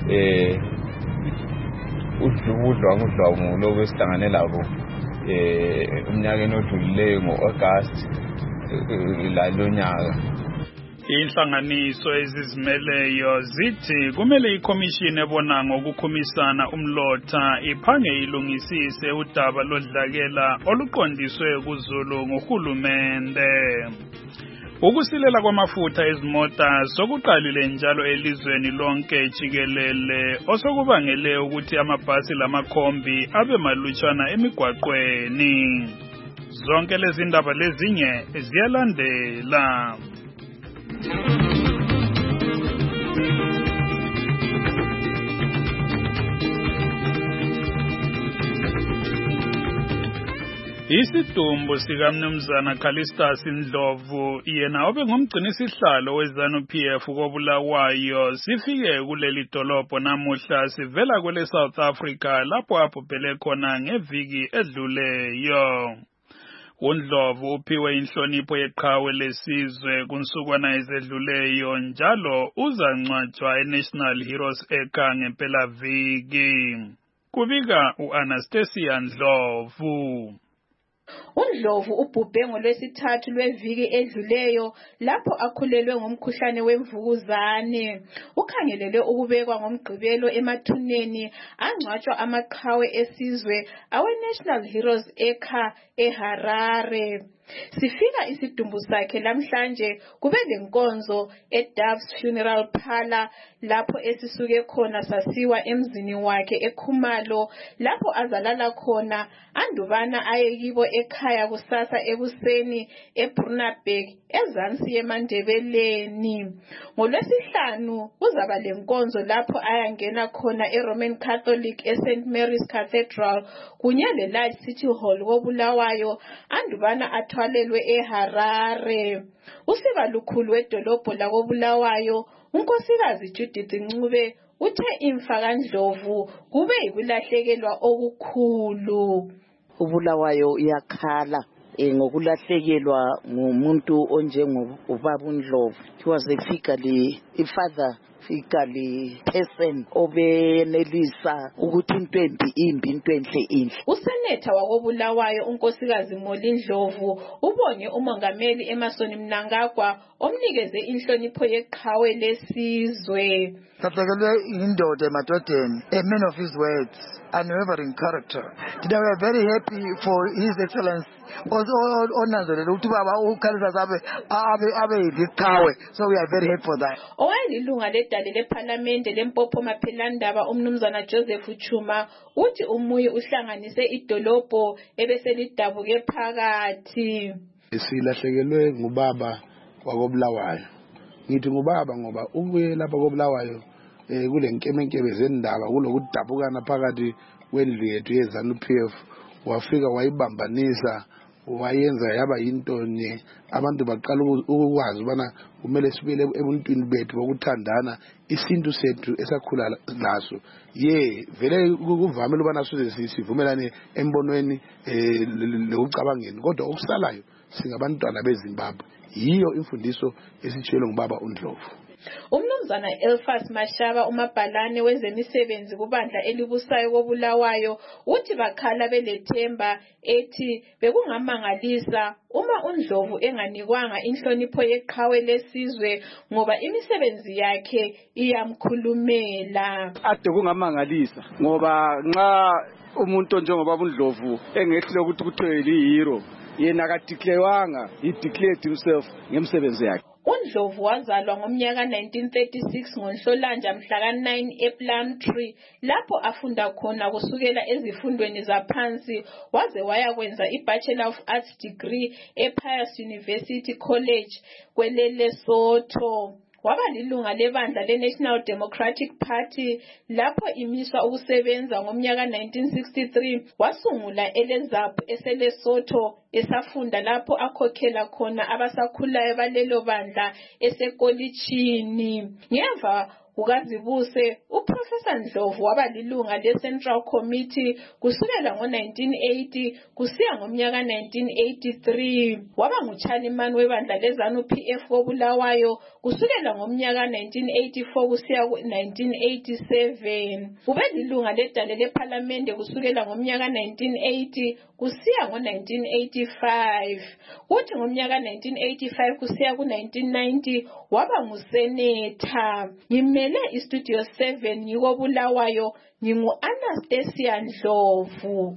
udlwangu lobo esihlangane labo umnyakeni odlulileyo ngo-August lalonyaka.
Inhlanganiso ezizimeleyo zithi kumele ikhomishini ebona ngokukhumisana umlotha iphange ilungisise udaba lodlakela oluqondiswe kuZulu ngohulumende. Ukusilela kwamafutha ezimota sokuqalile njalo elizweni lonke jikelele osokubangele ukuthi amabhasi lamakhombi abe malutshwana emigwaqweni. Zonke lezi ndaba lezinye ziyalandela. Isidumbu sikaMnumzana Calistus Ndlovu yena obengumgcinisihlalo weZANU-PF koBulawayo sifike kuleli dolobho namuhla sivela kule South Africa lapho abhubhele khona ngeviki edluleyo. uNdlovu uphiwe inhlonipho yeqhawe lesizwe kunsukwana ezedluleyo njalo uzangcwatshwa eNational Heroes Acre ngempelaviki. Kubika uAnastasia Ndlovu.
uNdlovu ubhubhe ngolwesithathu lweviki edluleyo lapho akhulelwe ngomkhuhlane wemvukuzane. Ukhangelelwe ukubekwa ngomgqibelo emathuneni angcwatshwa amaqhawe esizwe awe-National Heroes Acre eHarare. Sifika isidumbu sakhe lamhlanje kube lenkonzo eDove's Funeral Parlor lapho esisuke khona sasiwa emzini wakhe eKhumalo lapho azalala khona andubana ayekibo ekhaya kusasa ekuseni eBrunaberg ezansi yeMandebeleni. NgoLwesihlanu kuzaba lenkonzo lapho ayangena khona eRoman Catholic eSt Mary's Cathedral kunye leLight City Hall koBulawayo andubana athwalelwe eHarare. Usiba lukhulu wedolobho lakoBulawayo unkosikazi Judith Ncube uthe imfa kaNdlovu kube yikulahlekelwa okukhulu.
uBulawayo uyakhala ngokulahlekelwa ngumuntu onjengobaba uNdlovu. He was a figuratively person obenelisa ukuthi intwembi imbi intwenhle inhle.
Usenetha wakoBulawayo unkosikazi Molly Ndlovu ubonge umongameli Emmerson Mnangagwa omnikeze inhlonipho yeqhawe lesizwe.
Sasekelwe indoda emadodeni, a man of his words, unwavering character. Today we are very happy for His Excellency. Onanzelela ukuthi baba ukhalisa abe yiqhawe, so we are very happy for that.
Owayelilunga ledale lephalamende lempopho maphelandaba umnumzana Joseph Chuma uthi umuyi uhlanganise idolobho ebeselidabuke phakathi.
Silahlekelwe ngubaba wakobulawayo. Ngithi ngubaba ngoba ubuye lapha kobulawayo kule nkemenkebe zendaba kulokudabukana phakathi kwendlu yethu yeZANU-PF wafika wayibambanisa wayenza yaba yintonye abantu baqala ukwazi ubana kumele sibele ebuntwini bethu bokuthandana isintu sethu esakhula laso vele kuvamile ubana size sivumelane embonweni lokucabangeni kodwa okusalayo singabantwana beZimbabwe yiyo imfundiso esitshiyelwe ngubaba uNdlovu.
Umnumzana Elfas Mashaba umabhalane wezemisebenzi kubandla elibusayo kobulawayo uthi bakhala belethemba ethi bekungamangalisa uma uNdlovu enganikwanga inhlonipho yeqhawe lesizwe ngoba imisebenzi yakhe iyamkhulumela.
Ade kungamangalisa ngoba nxa umuntu njengoba uNdlovu engehlile ukuthi kuthiwe lihero yena akadeclarewanga, he declared himself ngemsebenzi yakhe.
uNdlovu wazalwa ngomnyaka 1936 ngoNhlolanja mhla ka9 ePlumtree lapho afunda khona kusukela ezifundweni zaphansi waze waya kwenza iBachelor of Arts degree ePius University College kweleLesotho. Waba lilunga lebandla leNational Democratic Party lapho imiswa ukusebenza ngomnyaka 1963 wasungula eleZAPHU eseLesotho esafunda lapho akhokhela khona abasakhulayo balelo bandla esekolitshini. Ngemva ukazibuse uProfessor Ndlovu waba lilunga leCentral Committee kusukela ngo1980 kusiya ngomnyaka 1983 waba nguchairman webandla leZANU-PF kobulawayo kusukela ngomnyaka 1984 kusiya ku1987 ube lilunga ledale leParliament kusukela ngomnyaka 1980 kusiya ngo1985 kuthi ngomnyaka 1985 kusiya ku1990 waba ngusenator. Ngimele iStudio 7 ngikobulawayo ngingu-Anastasia Ndlovu.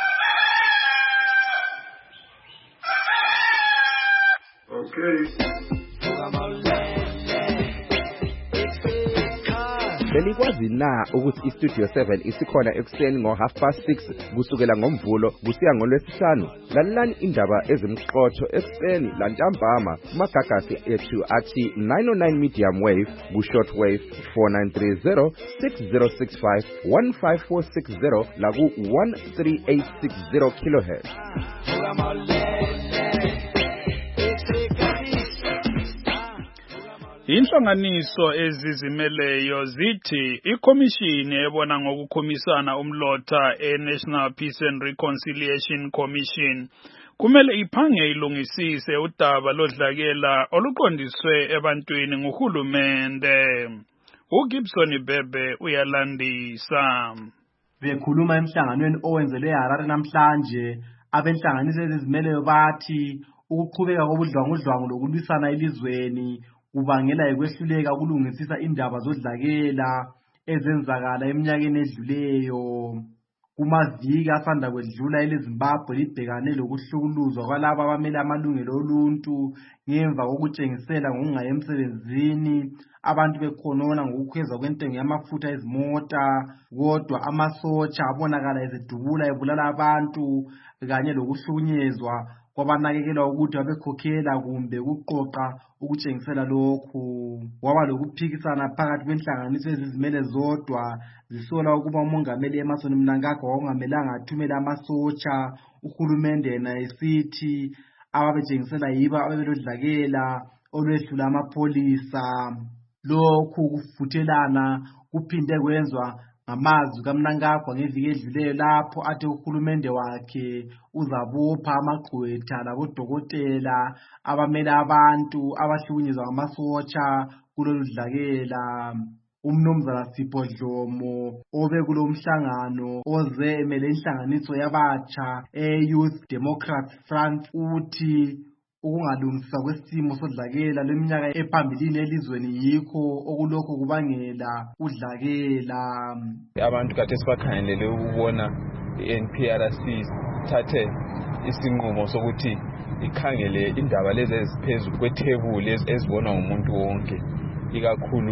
Belikwazi na ukuthi iStudio 7 isikhona ekuseni ngo6:30 kusukela ngomvulo kusiya ngolwesihlanu. Lalelani indaba ezimqotho ekuseni lantambama kumagagasi ethu athi 909 medium wave ku-short wave 4930 6065 15460 laku 13860 kilohertz.
Inhlanganiso ezizimeleyo zithi ikomishini ebona ngokukhomisana umlotha eNational Peace and Reconciliation Commission kumele iphange ilungisise udaba lodlakela oluqondiswe ebantwini nguhulumende. uGibson Bebe uyalandisa.
Bekhuluma emhlanganweni owenzelwe eHarare namhlanje abenhlanganiso ezizimeleyo bathi ukuqhubeka kobudlwangudlwangu lokulwisana elizweni kubangela ikwehluleka ukulungisisa indaba zodlakela ezenzakala eminyakeni edluleyo. Kumaviki asanda kwedlula eleZimbabwe libhekane lokuhlukuluzwa kwalabo abamele amalungelo oluntu ngemva kokutshengisela ngokungayi emsebenzini abantu bekhonona ngokukhweza kwentengo yamafutha ezimota kodwa amasotsha abonakala ezidubula ebulala abantu kanye lokuhlukunyezwa kwabanakekelwa ukuthi babekhokhela kumbe ukuqoqa ukutshengisela lokhu. Waba lokuphikisana phakathi kwenhlanganiso ezizimele zodwa zisola ukuba umongameli Emmerson Mnangagwa wakungamelanga athumele amasotsha uhulumende yena esithi ababetshengisela yibo ababelodlakela olwehlula amapholisa. Lokhu kufuthelana kuphinde kwenzwa ngamazwi kaMnangagwa ngeviki edluleyo lapho athi uhulumende wakhe uzabopha amagqwetha labodokotela abamele abantu abahlukunyezwa ngamasotsha kulolu dlakela. Umnumzana Sipho Dlomo obe kulo mhlangano oze emele inhlanganiso yabatsha eYouth Democratic Front uthi ukungalungiswa kwesimo sodlakela leminyaka ephambilini elizweni yikho okulokho kubangela udlakela.
Abantu kade sibakhangelele ukubona i-NPRC thathe isinqumo sokuthi ikhangele indaba lezi eziphezulu kwethebuli ezibonwa ngumuntu wonke, ikakhulu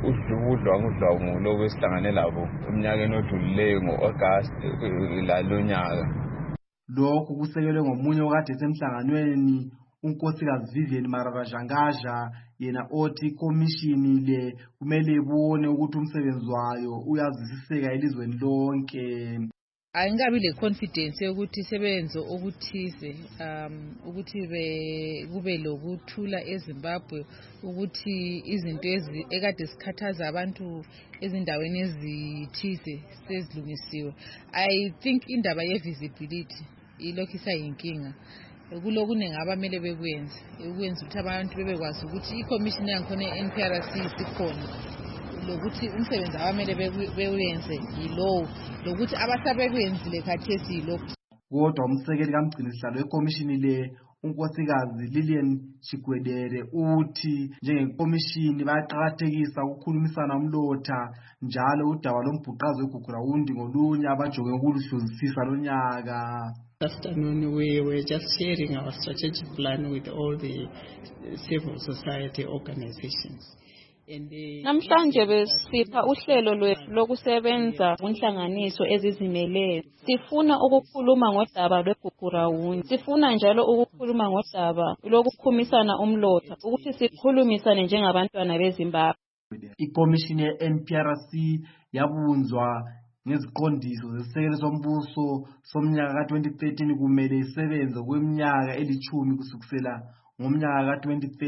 udlwangu lobu esihlangane labo eminyakeni odlulileyo ngo-August lalonyaka.
Lokhu kusekelwe ngomunye okade semhlanganweni unkosikazi Vivian Maravajangaja, yena othi ikomishini le kumele ibone ukuthi umsebenzi wayo uyazwisiseka elizweni lonke.
Ayingabi le confidence yokuthi isebenze okuthize ukuthi kube lokuthula eZimbabwe, ukuthi izinto ekade sikhathaza abantu ezindaweni ezithize sezilungisiwe. I think indaba ye-visibility ilokhu isayinkinga. Kulokuningi abamele bekwenze ukuthi abantu bebekwazi ukuthi ikomishini yankhona ye-NPRC isikhona, lokuthi umsebenzi abamele bewenze yilowo, lokuthi abasabekwenzile khathesi yilokhu.
Kodwa umsekeli kamgcinisihlalo wekomishini le unkosikazi Lillian Chigwedere uthi njengekomishini bayaqakathekisa ukukhulumisana umlotha njalo udaba lombhuqazo weGugurawundi ngolunye abajonge ukuluhluzisisa lonyaka.
This afternoon we were just sharing our strategic plan with all the civil society organizations.
Namhlanje besipha uhlelo lwethu lokusebenza kunhlanganiso ezizimeleyo. Sifuna ukukhuluma ngodaba lweGugurawundi. Sifuna njalo ukukhuluma ngodaba lokukhumisana umlotha, ukuthi sikhulumisane njengabantwana beZimbabwe.
Ikomishini ye-NPRC yabunzwa ngeziqondiso zesisekelo sombuso somnyaka ka-2013 kumele isebenze kweminyaka elithumi kusukela ngomnyaka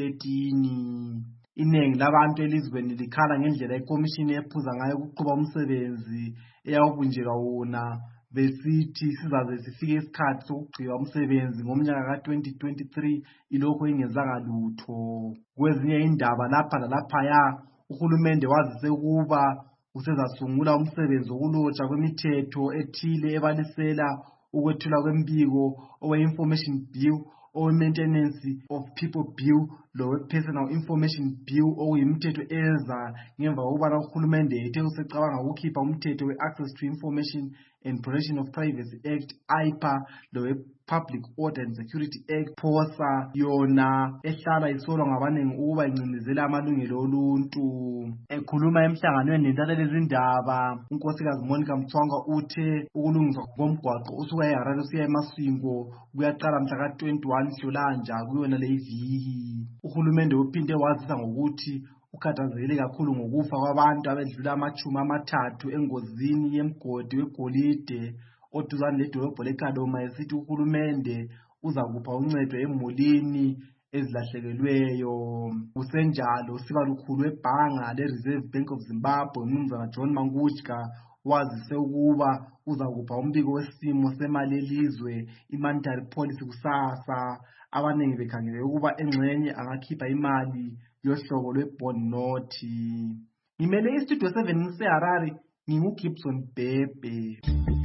ka-2013. Iningi labantu elizweni likhala ngendlela ikomishini ephuza ngayo ukuqhuba umsebenzi eyawubunjelwa wona, besithi sizaze sifike isikhathi sokugqiba umsebenzi ngomnyaka ka-2023 ilokho ingenzanga lutho. Kwezinye indaba lapha lalaphaya uhulumende wazise ukuba usezasungula umsebenzi wokulotsha kwemithetho ethile ebalisela ukwethula kwembiko owe-Information Bill, owe-Maintenance of People Bill, lowe-Personal Information Bill okuyimithetho eza ngemva kokubana uhulumende ethe usecabanga ukukhipha umthetho we-Access to Information and Protection of Privacy Act, IPA, lowe-Public Order and Security Act, POSA, yona ehlala isolwa ngabanengi ukuba incindezela amalungelo oluntu. Ekhuluma emhlanganweni nentatheleli izindaba, unkosikazi Monica Mthwanga uthe ukulungiswa komgwaqo usuka eHarare usiya eMasvingo kuyaqala mhla ka-21 Nhlolanja kuyona le iviki. Uhulumende uphinde wazisa ngokuthi ukhathazekile kakhulu ngokufa kwabantu abedlula 30 engozini yemgodi wegolide oduzane ledolobho leKadoma, esithi uhulumende uzakupha uncedo emulini ezilahlekelweyo. Kusenjalo usiba lukhulu webhanga le-Reserve Bank of Zimbabwe uMnumzana John Mangudya wazise ukuba uzakupha umbiko wesimo semali elizwe i-monetary policy kusasa, abaningi bekhangele ukuba engxenye angakhipha imali yohlobo lwe-bond note. Ngimele istudio 7 ngiseHarare, nginguGibson Bhebhe.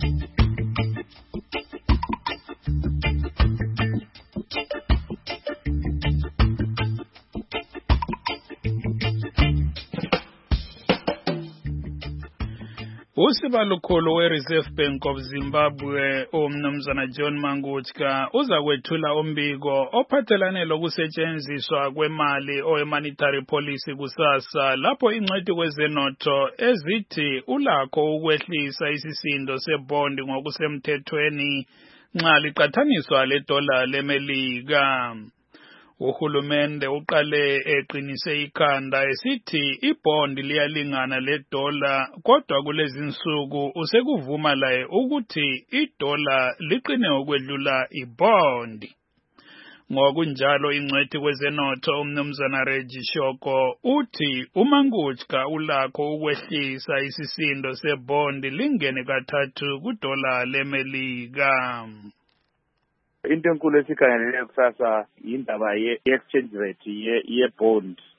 Usibalukhulu we-Reserve Bank of Zimbabwe uMnumzana John Mangudya uza kwethula umbiko ophathelane lokusetshenziswa kwemali owe-monetary policy kusasa, lapho ingcwethi kwezenotho ezithi ulakho ukwehlisa isisindo sebondi ngokusemthethweni nxa liqathaniswa ledola leMelika. Uhulumende uqale eqinise ikhanda esithi ibhondi liyalingana ledola, kodwa kulezi insuku usekuvuma laye ukuthi idola liqine ukwedlula ibhondi. Ngokunjalo ingcwethi kwezenotho uMnumzana Reggie Shoko uthi uMangudya ulakho ukwehlisa isisindo sebondi lingene kathathu kudola leMelika.
Into enkulu esikhangelele kusasa indaba ye-exchange rate ye-bond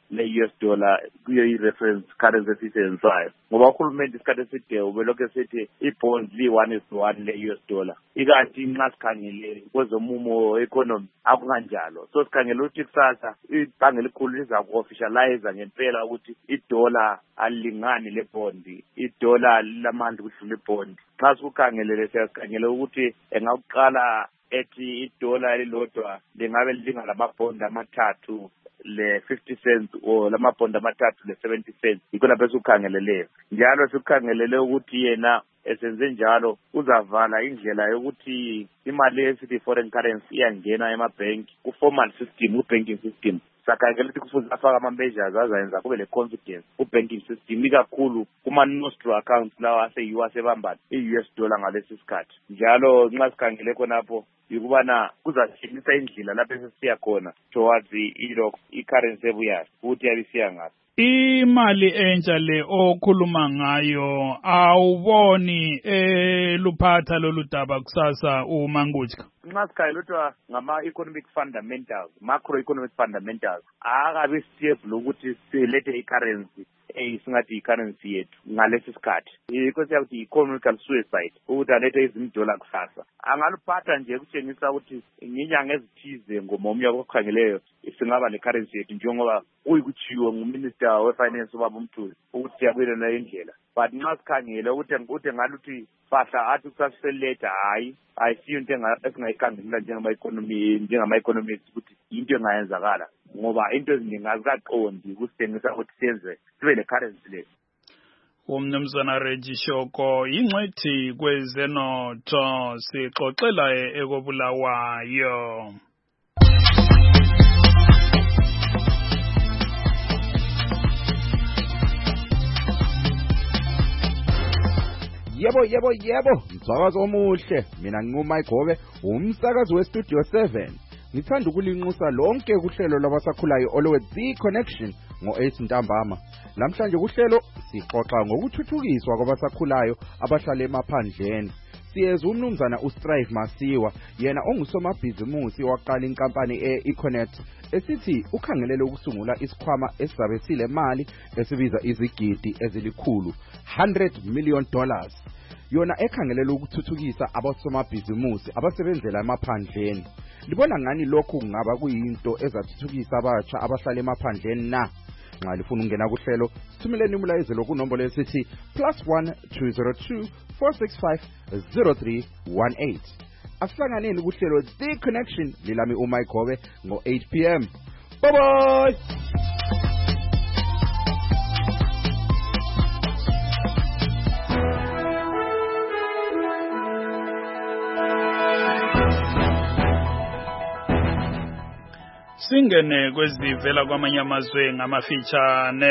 le-US dollar kuyo i-reference currency esiyisebenzisayo ngoba uhulumende isikhathi eside ubelokhu esithi i-bond li-1:1 le-US dollar ikanti nxa sikhangele kwezomumo economy akunganjalo so sikhangele ukuthi kusasa ibhange elikhulu liza ku-officialize ngempela ukuthi idola alilingani le-bond idola lilamandla ukudlula ibond nxa sikukhangelele siyakhangele ukuthi engakuqala ethi idola elilodwa lingabe lidinga lamabhondi amathathu le-50 cents or lamabhondi amathathu le-70 cents yikona phela sikukhangeleleyo njalo sikukhangelele ukuthi yena esenze njalo uzavala indlela yokuthi imali esithi foreign currency iyangena emabhenki ku-formal system ku-banking system sakhangela ukuthi kufuze afake ama-measures azayenza kube le-confidence ku-banking system ikakhulu kuma-nostro accounts lawa aseyiwo asebambana i-US dollar ngalesi sikhathi njalo nxa sikhangele khonapho yikubana kuzashinisa indlela lapho esesiya khona towards i-currency ebuyayo ukuthi yabe isiya ngaphi.
Imali entsha le okhuluma ngayo awuboni luphatha lolu daba kusasa uMangutshka.
Nxa sikhangele lutwa ngama-economic fundamentals, macroeconomic fundamentals, akabi stable ukuthi silethe i-currency singathi i-currency yethu ngalesi sikhathi. Yikho siyakuthi i-economical suicide ukuthi alethe izimdola kusasa. Angaluphatha nje kutshengisa ukuthi ngenyanga ezithize ngomunye okukhangeleyo singaba ne-currency yethu njengoba kuyikutshiwo nguminister we-finance ubaba uMthuli ukuthi siyabuyela nayo indlela. But nxa sikhangele ukuthi ngaluthi fahla athi kusasiseletha hayi ayisiyo into esingayikhangelela njengama-economists ukuthi into engayenzakala ngoba into eziningi azikaqondi ukusitshengisa ukuthi siyenze sibe le-currency le.
Umnumzana Reggie Shoko ingcwethi kwezenotho sixoxela ekobulawayo.
Yebo, msakazi omuhle. Mina nginguMike Hobe, umsakazi weStudio 7. Ngithanda ukulinxusa lonke kuhlelo labasakhulayo olwe The Connection ngo-8 ntambama. Namhlanje kuhlelo sixoxa ngokuthuthukiswa kwabasakhulayo abahlala emaphandleni. Siyeza umnumzana uStrive Masiwa, yena ongusomabhizimusi waqala inkampani e-Econet esithi ukhangelele ukusungula isikhwama esizabesile imali esibiza izigidi ezilikhulu $100 million. Yona ekhangelela ukuthuthukisa abasomabhizimusi abasebenzela emaphandleni. Libona ngani lokhu kungaba kuyinto ezathuthukisa abatsha abahlala emaphandleni na? Nxa lifuna ungena kuhlelo sithumeleni umlayezelo kunombolo esithi +1 202 465 0318. Asihlanganeni kuhlelo The Connection lilami uMike Hobe ngo-8 p.m. Bye bye.
Singene kwezivela kwamanye amazwe ngamafitshane.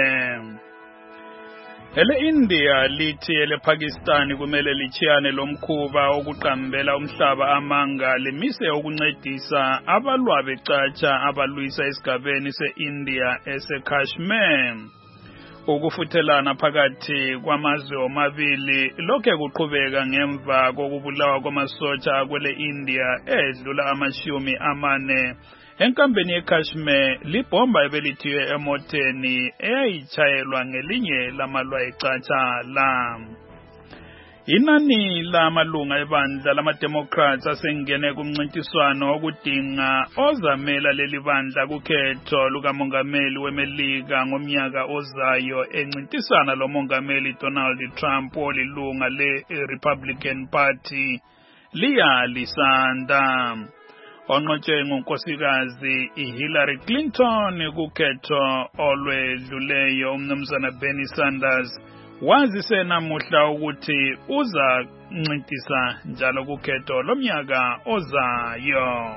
Ele-India lithi ele-Pakistan kumele lichiyane lomkhuba okuqambela umhlaba amanga limise ukuncedisa abalwa becatsha abalwisa esigabeni se-India ese-Kashmir. Ukufuthelana phakathi kwamazwe omabili lokhe kuqhubeka ngemva kokubulawa kwamasotsha kwele-India edlula 40 enkampeni yeKashmir libhomba ebelithiwe emoteni eyayichayelwa ngelinye lamalwa ecatsha la. Inani lamalunga ebandla lama-Democrats asengene kumncintiswano okudinga ozamela leli bandla kukhetho lukamongameli weMelika ngomnyaka ozayo encintisana lomongameli Donald Trump olilunga le-Republican Party liya lisanda. Onqotshwe ngunkosikazi Hillary Clinton kukhetho olwedluleyo umnumzana Bernie Sanders wazise namuhla ukuthi uza ncintisa njalo kukhetho lomnyaka ozayo.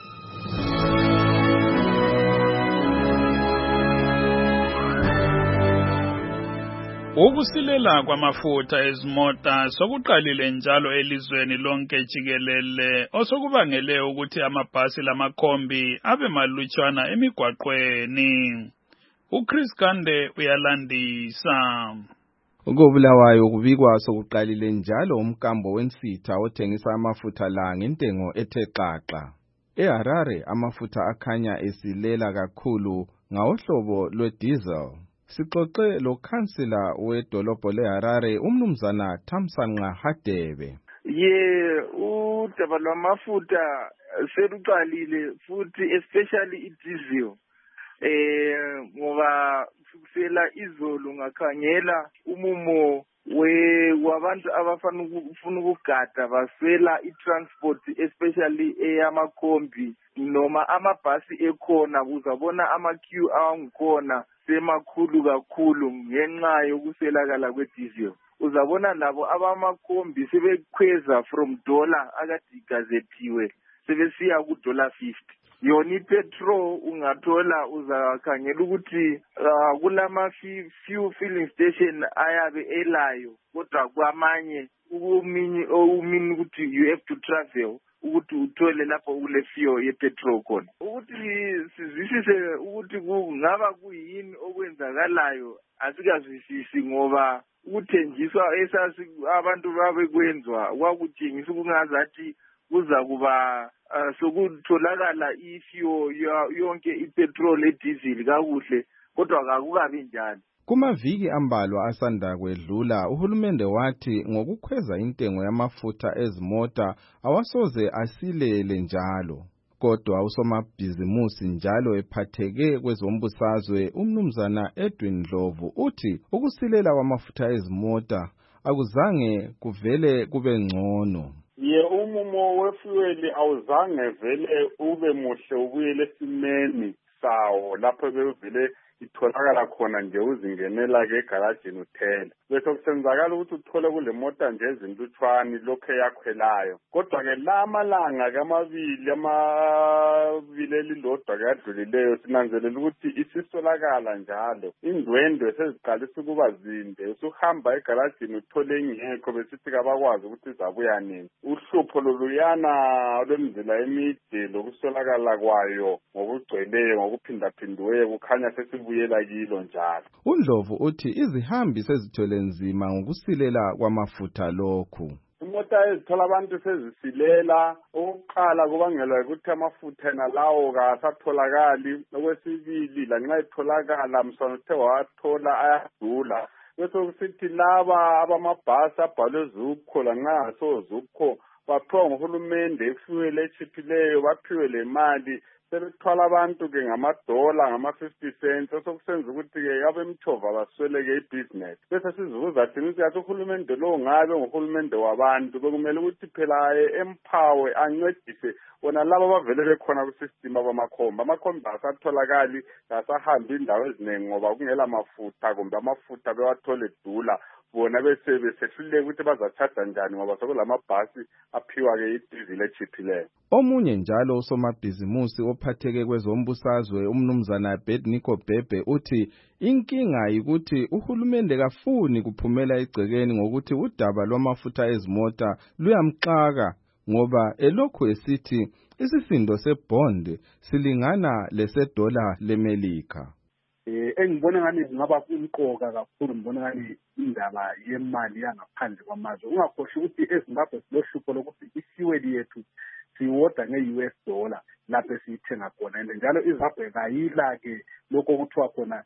Ukusilela kwamafutha ezimota sokuqalile njalo elizweni lonke jikelele osokubangele ukuthi amabhasi lamakhombi abe malutshwana emigwaqweni. uChris Gande uyalandisa.
Ukubulawayo kubikwa sokuqalile njalo umkambo wensitha othengisa amafutha la ngentengo ethe xaxa. eHarare amafutha akhanya esilela kakhulu ngawohlobo lwe-diesel. Sixoxe lo-Councillor wedolobho leHarare umnumzana Thamsanqa Hadebe.
Udaba lwamafutha seluqalile futhi especially i-diesel. Ngoba kusela izolo ngakhangela umumo wabantu abafuna ukugada baswela i-transport especially eyamakhombi noma amabhasi ekhona uzabona ama-queue angikhona semakhulu kakhulu ngenxa yokuswelakala kwe-diesel. Uzabona labo abamakhombi sebekhweza from dollar akade igazethiwe sebesiya ku$50. Yona ipetrol ungathola uzakhangela ukuthi kulama few filling station ayabe elayo kodwa kwamanye umini ukuthi you have to travel ukuthi uthole lapho kule fuel yepetrol khona. Ukuthi sizwisise ukuthi kungaba kuyini okwenzakalayo asikazwisisi ngoba ukuthenjiswa esasi abantu babekwenzwa kwakutshengisa ukungazathi kuza kuba sokutholakala i-fuel yonke ipetrol ediesel kakuhle kodwa kakukabi njalo.
Kumaviki ambalwa asanda kwedlula uhulumende wathi ngokukhweza intengo yamafutha ezimota awasoze asilele njalo. Kodwa usomabhizimusi njalo ephatheke kwezombusazwe umnumzana Edwin Ndlovu uthi ukusilela kwamafutha ezimota akuzange kuvele kube ngcono.
Umumo wefuel awuzange vele ube muhle ubuyele esimeni sawo lapho bevele itholakala khona nje uzingenela ke egarageni uthela. Bese kusenzakala ukuthi uthole kule mota nje ezintutshwani lokho yakhwelayo. Kodwa ke la malanga kamabili elilodwa kadlulileyo sinanzelela ukuthi isisolakala njalo. Indwendwe seziqalisa ukuba zinde. Usuhamba egarageni uthole ingekho besithi kabakwazi ukuthi izabuya nini. Uhlupho loluyana lwemizila emide lokusolakala kwayo ngokugcweleyo ngokuphindaphindiweyo kukhanya sesibuyela kilo njalo.
uNdlovu uthi izihambi sezithwele nzima ngokusilela kwamafutha lokhu.
Imota ezithola abantu sezisilela oqala kubangelwa ukuthi amafutha nalawo kasatholakali. Okwesibili lanxa etholakala msana uthe wathola ayadula. Bese kusithi laba abamabhasi abhalwe Zupco lanxa Zupco baphiwa nguhulumende ifuel echiphileyo baphiwe le mali sebethwala abantu ke ngamadola ngama-50 cents osokusenza ukuthi ke abemthova basweleke ibusiness. Bese sizibuza thina ukuthi uhulumende lo ngabe nguhulumende wabantu bekumele ukuthi phela empower ancedise bona laba bavele bekhona kusystem abamakhomba. Amakhomba asatholakali asahambi indawo eziningi ngoba kungela mafutha kumbe amafutha bewathole dula bona bese besehluleke ukuthi bazathatha njani ngoba sokulamabhasi aphiwa ke idizili echiphileyo.
Omunye njalo usomabhizimusi ophatheke kwezombusazwe umnumzana Bednico Bhebhe uthi inkinga yikuthi uhulumende kafuni kuphumela egcekeni ngokuthi udaba lwamafutha ezimota luyamxaka ngoba elokhu esithi isisindo sebond silingana lesedola leMelika.
Engibona ngani ngaba kumqoka kakhulu ngibona ngani indaba yemali yangaphandle kwamazwe. Ungakhohlwa ukuthi eZimbabwe silohlupho lokuthi ifuel yethu siwoda nge-US dollar lapho siyithenga khona and njalo iZimbabwe kayila ke lokho kuthiwa khona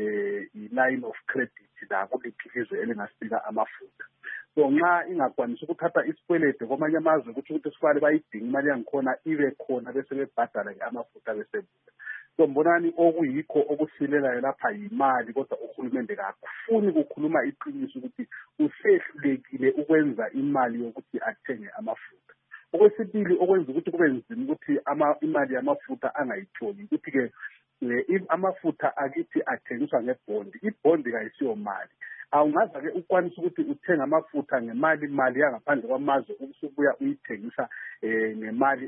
i-line of credit la kuliphi elingasika amafutha. So nxa ingakwanisa ukuthatha isikwelede kwamanye amazwe ukuthi sifale bayidinga imali yangikhona ibe khona bese bebhadala amafutha besebuya. So mbonani okuyikho okusilelayo lapha yimali kodwa uhulumende akafuni ukukhuluma iqiniso ukuthi usehlulekile ukwenza imali yokuthi athenge amafutha. Okwesibili okwenza ukuthi kube nzima ukuthi imali yamafutha angayitholi ukuthi ke amafutha akithi athengiswa ngebhondi. Ibhondi kayisiyo mali. Awungaza ke ukwanisa ukuthi uthenga amafutha ngemali yangaphandle kwamazwe ukusubuya uyithengisa ngemali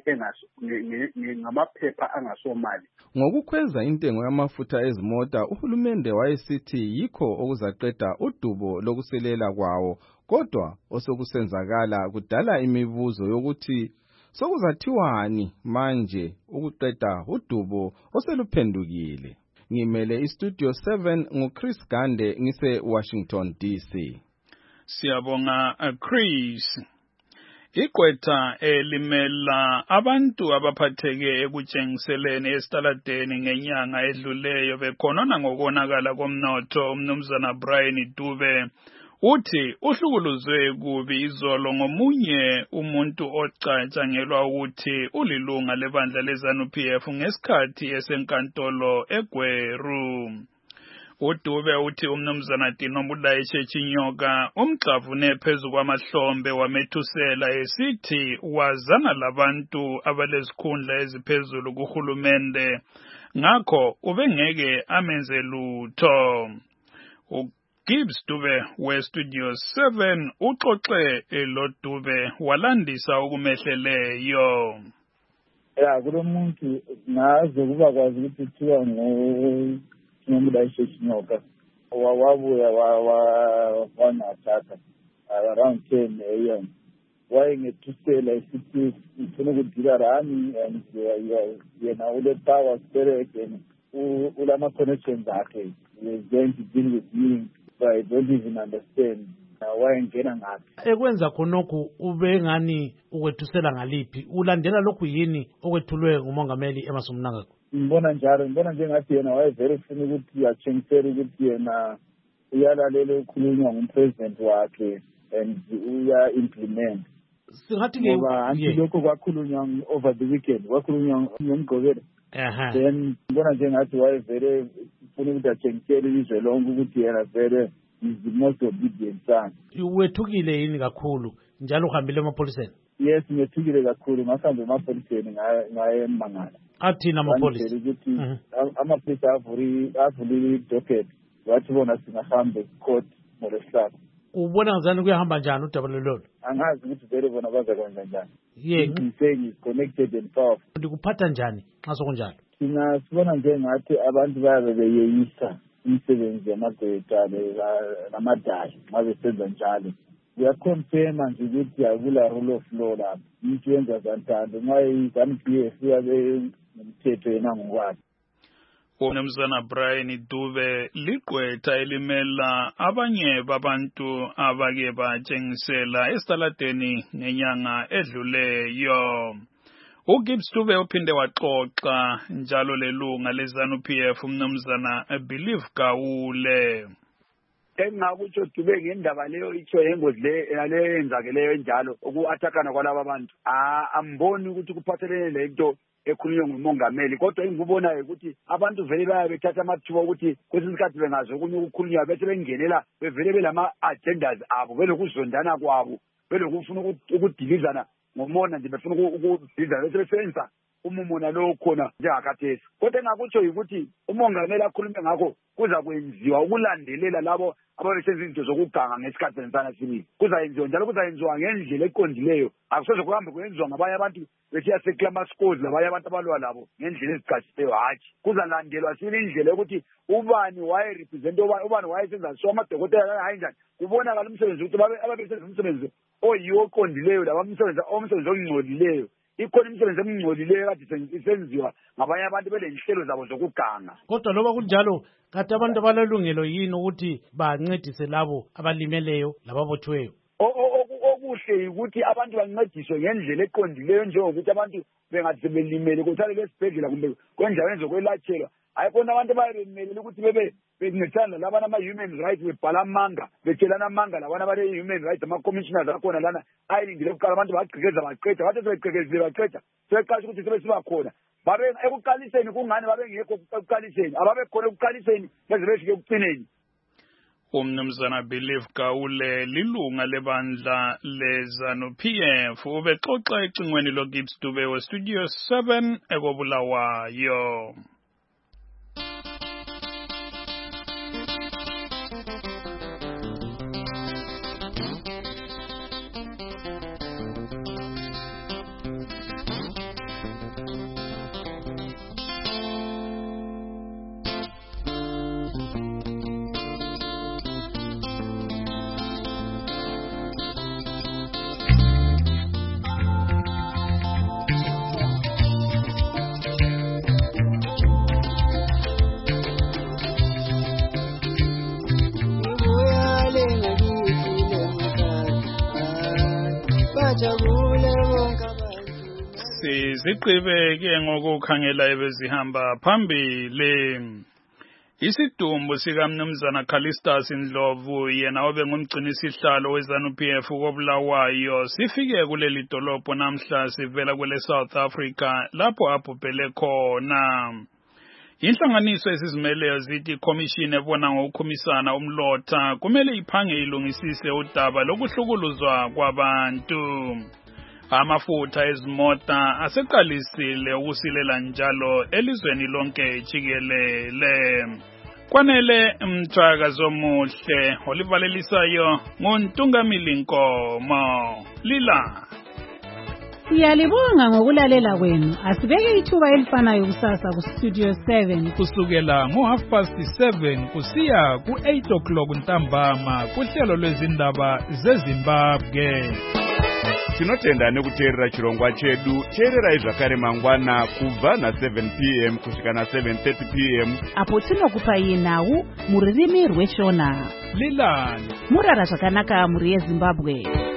ngamaphepha angasomali.
Ngokukhweza intengo yamafutha ezimota uhulumende wayesithi yikho okuzaqeda udubo lokuselela kwawo kodwa osokusenzakala kudala imibuzo yokuthi sokuzathiwani manje ukuqeda udubo oseluphendukile. Ngimele istudio 7 nguChris Gande ngise Washington DC.
Siyabonga Chris. Igqwetha elimela abantu abaphatheke ekutshengiseleni esitaladeni ngenyanga edluleyo bekhonona ngokonakala komnotho umnumzana Brian Dube uthi uhlukuluzwe kubi izolo ngomunye umuntu ocatshangelwa ukuthi ulilunga lebandla leZANU-PF ngesikhathi esenkantolo eGweru. uDube uthi umnumzana Dino Mudayishe Chinyoka umxavune phezu kwamahlombe wamethusela esithi wazana labantu abalezikhundla eziphezulu kuhulumende ngakho ubengeke amenze lutho. Gibbs Dube we-Studio 7 uxoxe loDube walandisa ukumehleleyo.
Ya kulomuntu ngaze kuba kwazi ukuthi kuthiwa Mudayishe Chinyoka wabuya wanathatha around 10 a.m. wayengethusela esithi ngifuna ukudila rami and yena ule power spirit and ulama connections akhe is going to deal with me but I don't even understand wayengena ngathi.
Ekwenza khonokho ube ngani ukwethusela ngaliphi ulandela lokhu yini okwethulwe ngumongameli Emmerson Mnangagwa?
Ngibona njengathi yena wayevele ufuna ukuthi atshengisele ukuthi yena uyalalela ukukhulunywa ngumpresident wakhe and uya implement.
Singathi
ngoba lokho kwakhulunywa over the weekend kwakhulunywa ngomgqokelo. Then ngibona njengathi wayevele ufuna ukuthi atshengisele izwe lonke ukuthi yena vele is the most obedient son.
Wethukile yini kakhulu njalo uhambile emapholiseni?
Yes, ngethukile kakhulu ngahamba emapholiseni ngaye emangala.
Athina amapholisa
ukuthi amapholisa avulile docket wathi bona singahambe court ngolesihlanu.
Ubona ngazani kuyahamba njani udaba lolo?
Angazi ukuthi vele bona bazakwenza njani.
Saying
is connected and powerful.
Ndikuphatha njani xa sokunjalo?
Sibona njengathi abantu bayabe beyeyisa imisebenzi yamagqwetha namadala uma besenza njalo. Uyaconfirma nje ukuthi akula rule of law lapha. Umuntu wenza zantando nxa iZANU-PF uyabe umthetho yena ngokwakhe.
Umnumzana Brian Dube ligqwetha elimela abanye babantu abake batshengisela esitaladeni ngenyanga edluleyo. uGibbs Dube uphinde waxoxa njalo lelunga leZANU-PF umnumzana Believe Gawule.
Engakutsho Dube ngendaba leyo itsho yengozi le yenzakeleyo enjalo uku-athakana kwalaba abantu amboni ukuthi kuphathelene lento ekhulunywe ngumongameli kodwa engikubonayo ukuthi abantu vele bayabe bethatha amathuba ukuthi kwesinye isikhathi bengazi okunye ukukhulunywa bese bengenela bevele belama-agendas abo belokuzondana kwabo belokufuna ukudilizana ngomona nje befuna ukudilizana bese besebenzisa umumona lo khona njengakhathesi. Kodwa engakutsho yikuthi umongameli akhulume ngakho kuza kwenziwa ukulandelela labo ababesenza izinto zokuganga ngesikhathi sensana sibili. Kuzayenziwa njalo kuzayenziwa ngendlela eqondileyo. Akusoze kuhambe kwenziwa ngabanye abantu besiya seclama schools labanye abantu abalwa labo ngendlela ezicashileyo hatshi. Kuzalandelwa sibili indlela yokuthi ubani wayerepresent ubani wayesenza so amadokotela kanjani. Kubonakala umsebenzi ukuthi ababesenza umsebenzi oyiwo oqondileyo laba umsebenzi ongcolileyo. Ikhona imisebenzi emingcolileyo kade isenziwa ngabanye abantu belenhlelo zabo zokuganga.
Kodwa loba kunjalo kade abantu abalelungelo yini ukuthi bancedise labo abalimeleyo lababothiweyo?
Okuhle yikuthi abantu bancediswe ngendlela eqondileyo njengokuthi abantu bengathi belimele kuthalele esibhedlela kumbe kwendaweni zokwelatshelwa. Ayikona abantu bayebemelele ukuthi bencedisana labana ama-human rights bebhala amanga betshelana amanga labana abale-human rights ama-commissioners akhona lana ayilindile ukuqala abantu bagqekeza baqeda bathi sebegqekezile baqeda sebeqasha ukuthi sebesiba khona ekuqaliseni kungani babengekho ekuqaliseni ababekhona ekuqaliseni beze befike ekugcineni.
Umnumzana Believe Gawule lilunga lebandla leZANU-PF ubexoxa ecingweni loGibbs Dube we-Studio 7 ekobulawayo. Siziqhubeke ngokukhangela ebezihamba phambili. Isidumbu sikaMnumzana Callistus Ndlovu yena obe ngumgcini sihlalo weZANU-PF koBulawayo sifike kuleli dolopho namhla sivela kwele South Africa lapho abhubhele khona. Inhlanganiso ezizimeleyo zithi iCommission ebona ngokukhumisana umlotha kumele iphange ilungisise udaba lokuhlukuluzwa kwabantu. Amafutha ezimota aseqalisile ukusilela njalo elizweni lonke jikelele. Kwanele mthakazo omuhle olivalelisayo nguNtungamili Nkomo. Lila.
Siyalibonga ngokulalela kwenu. Asibeke ithuba elifanayo kusasa kuStudio 7
kusukela ngo7:30 kusiya ku8 ntambama kuhlelo lwezindaba zeZimbabwe.
Tinotenda nekuteerera chirongwa chedu cheererai zvakare mangwana kubva na7 p.m. kusvika na7:30 p.m.
apo tinokupai nhau muririmi rweshona.
Lilani
murara zvakanaka muri yeZimbabwe.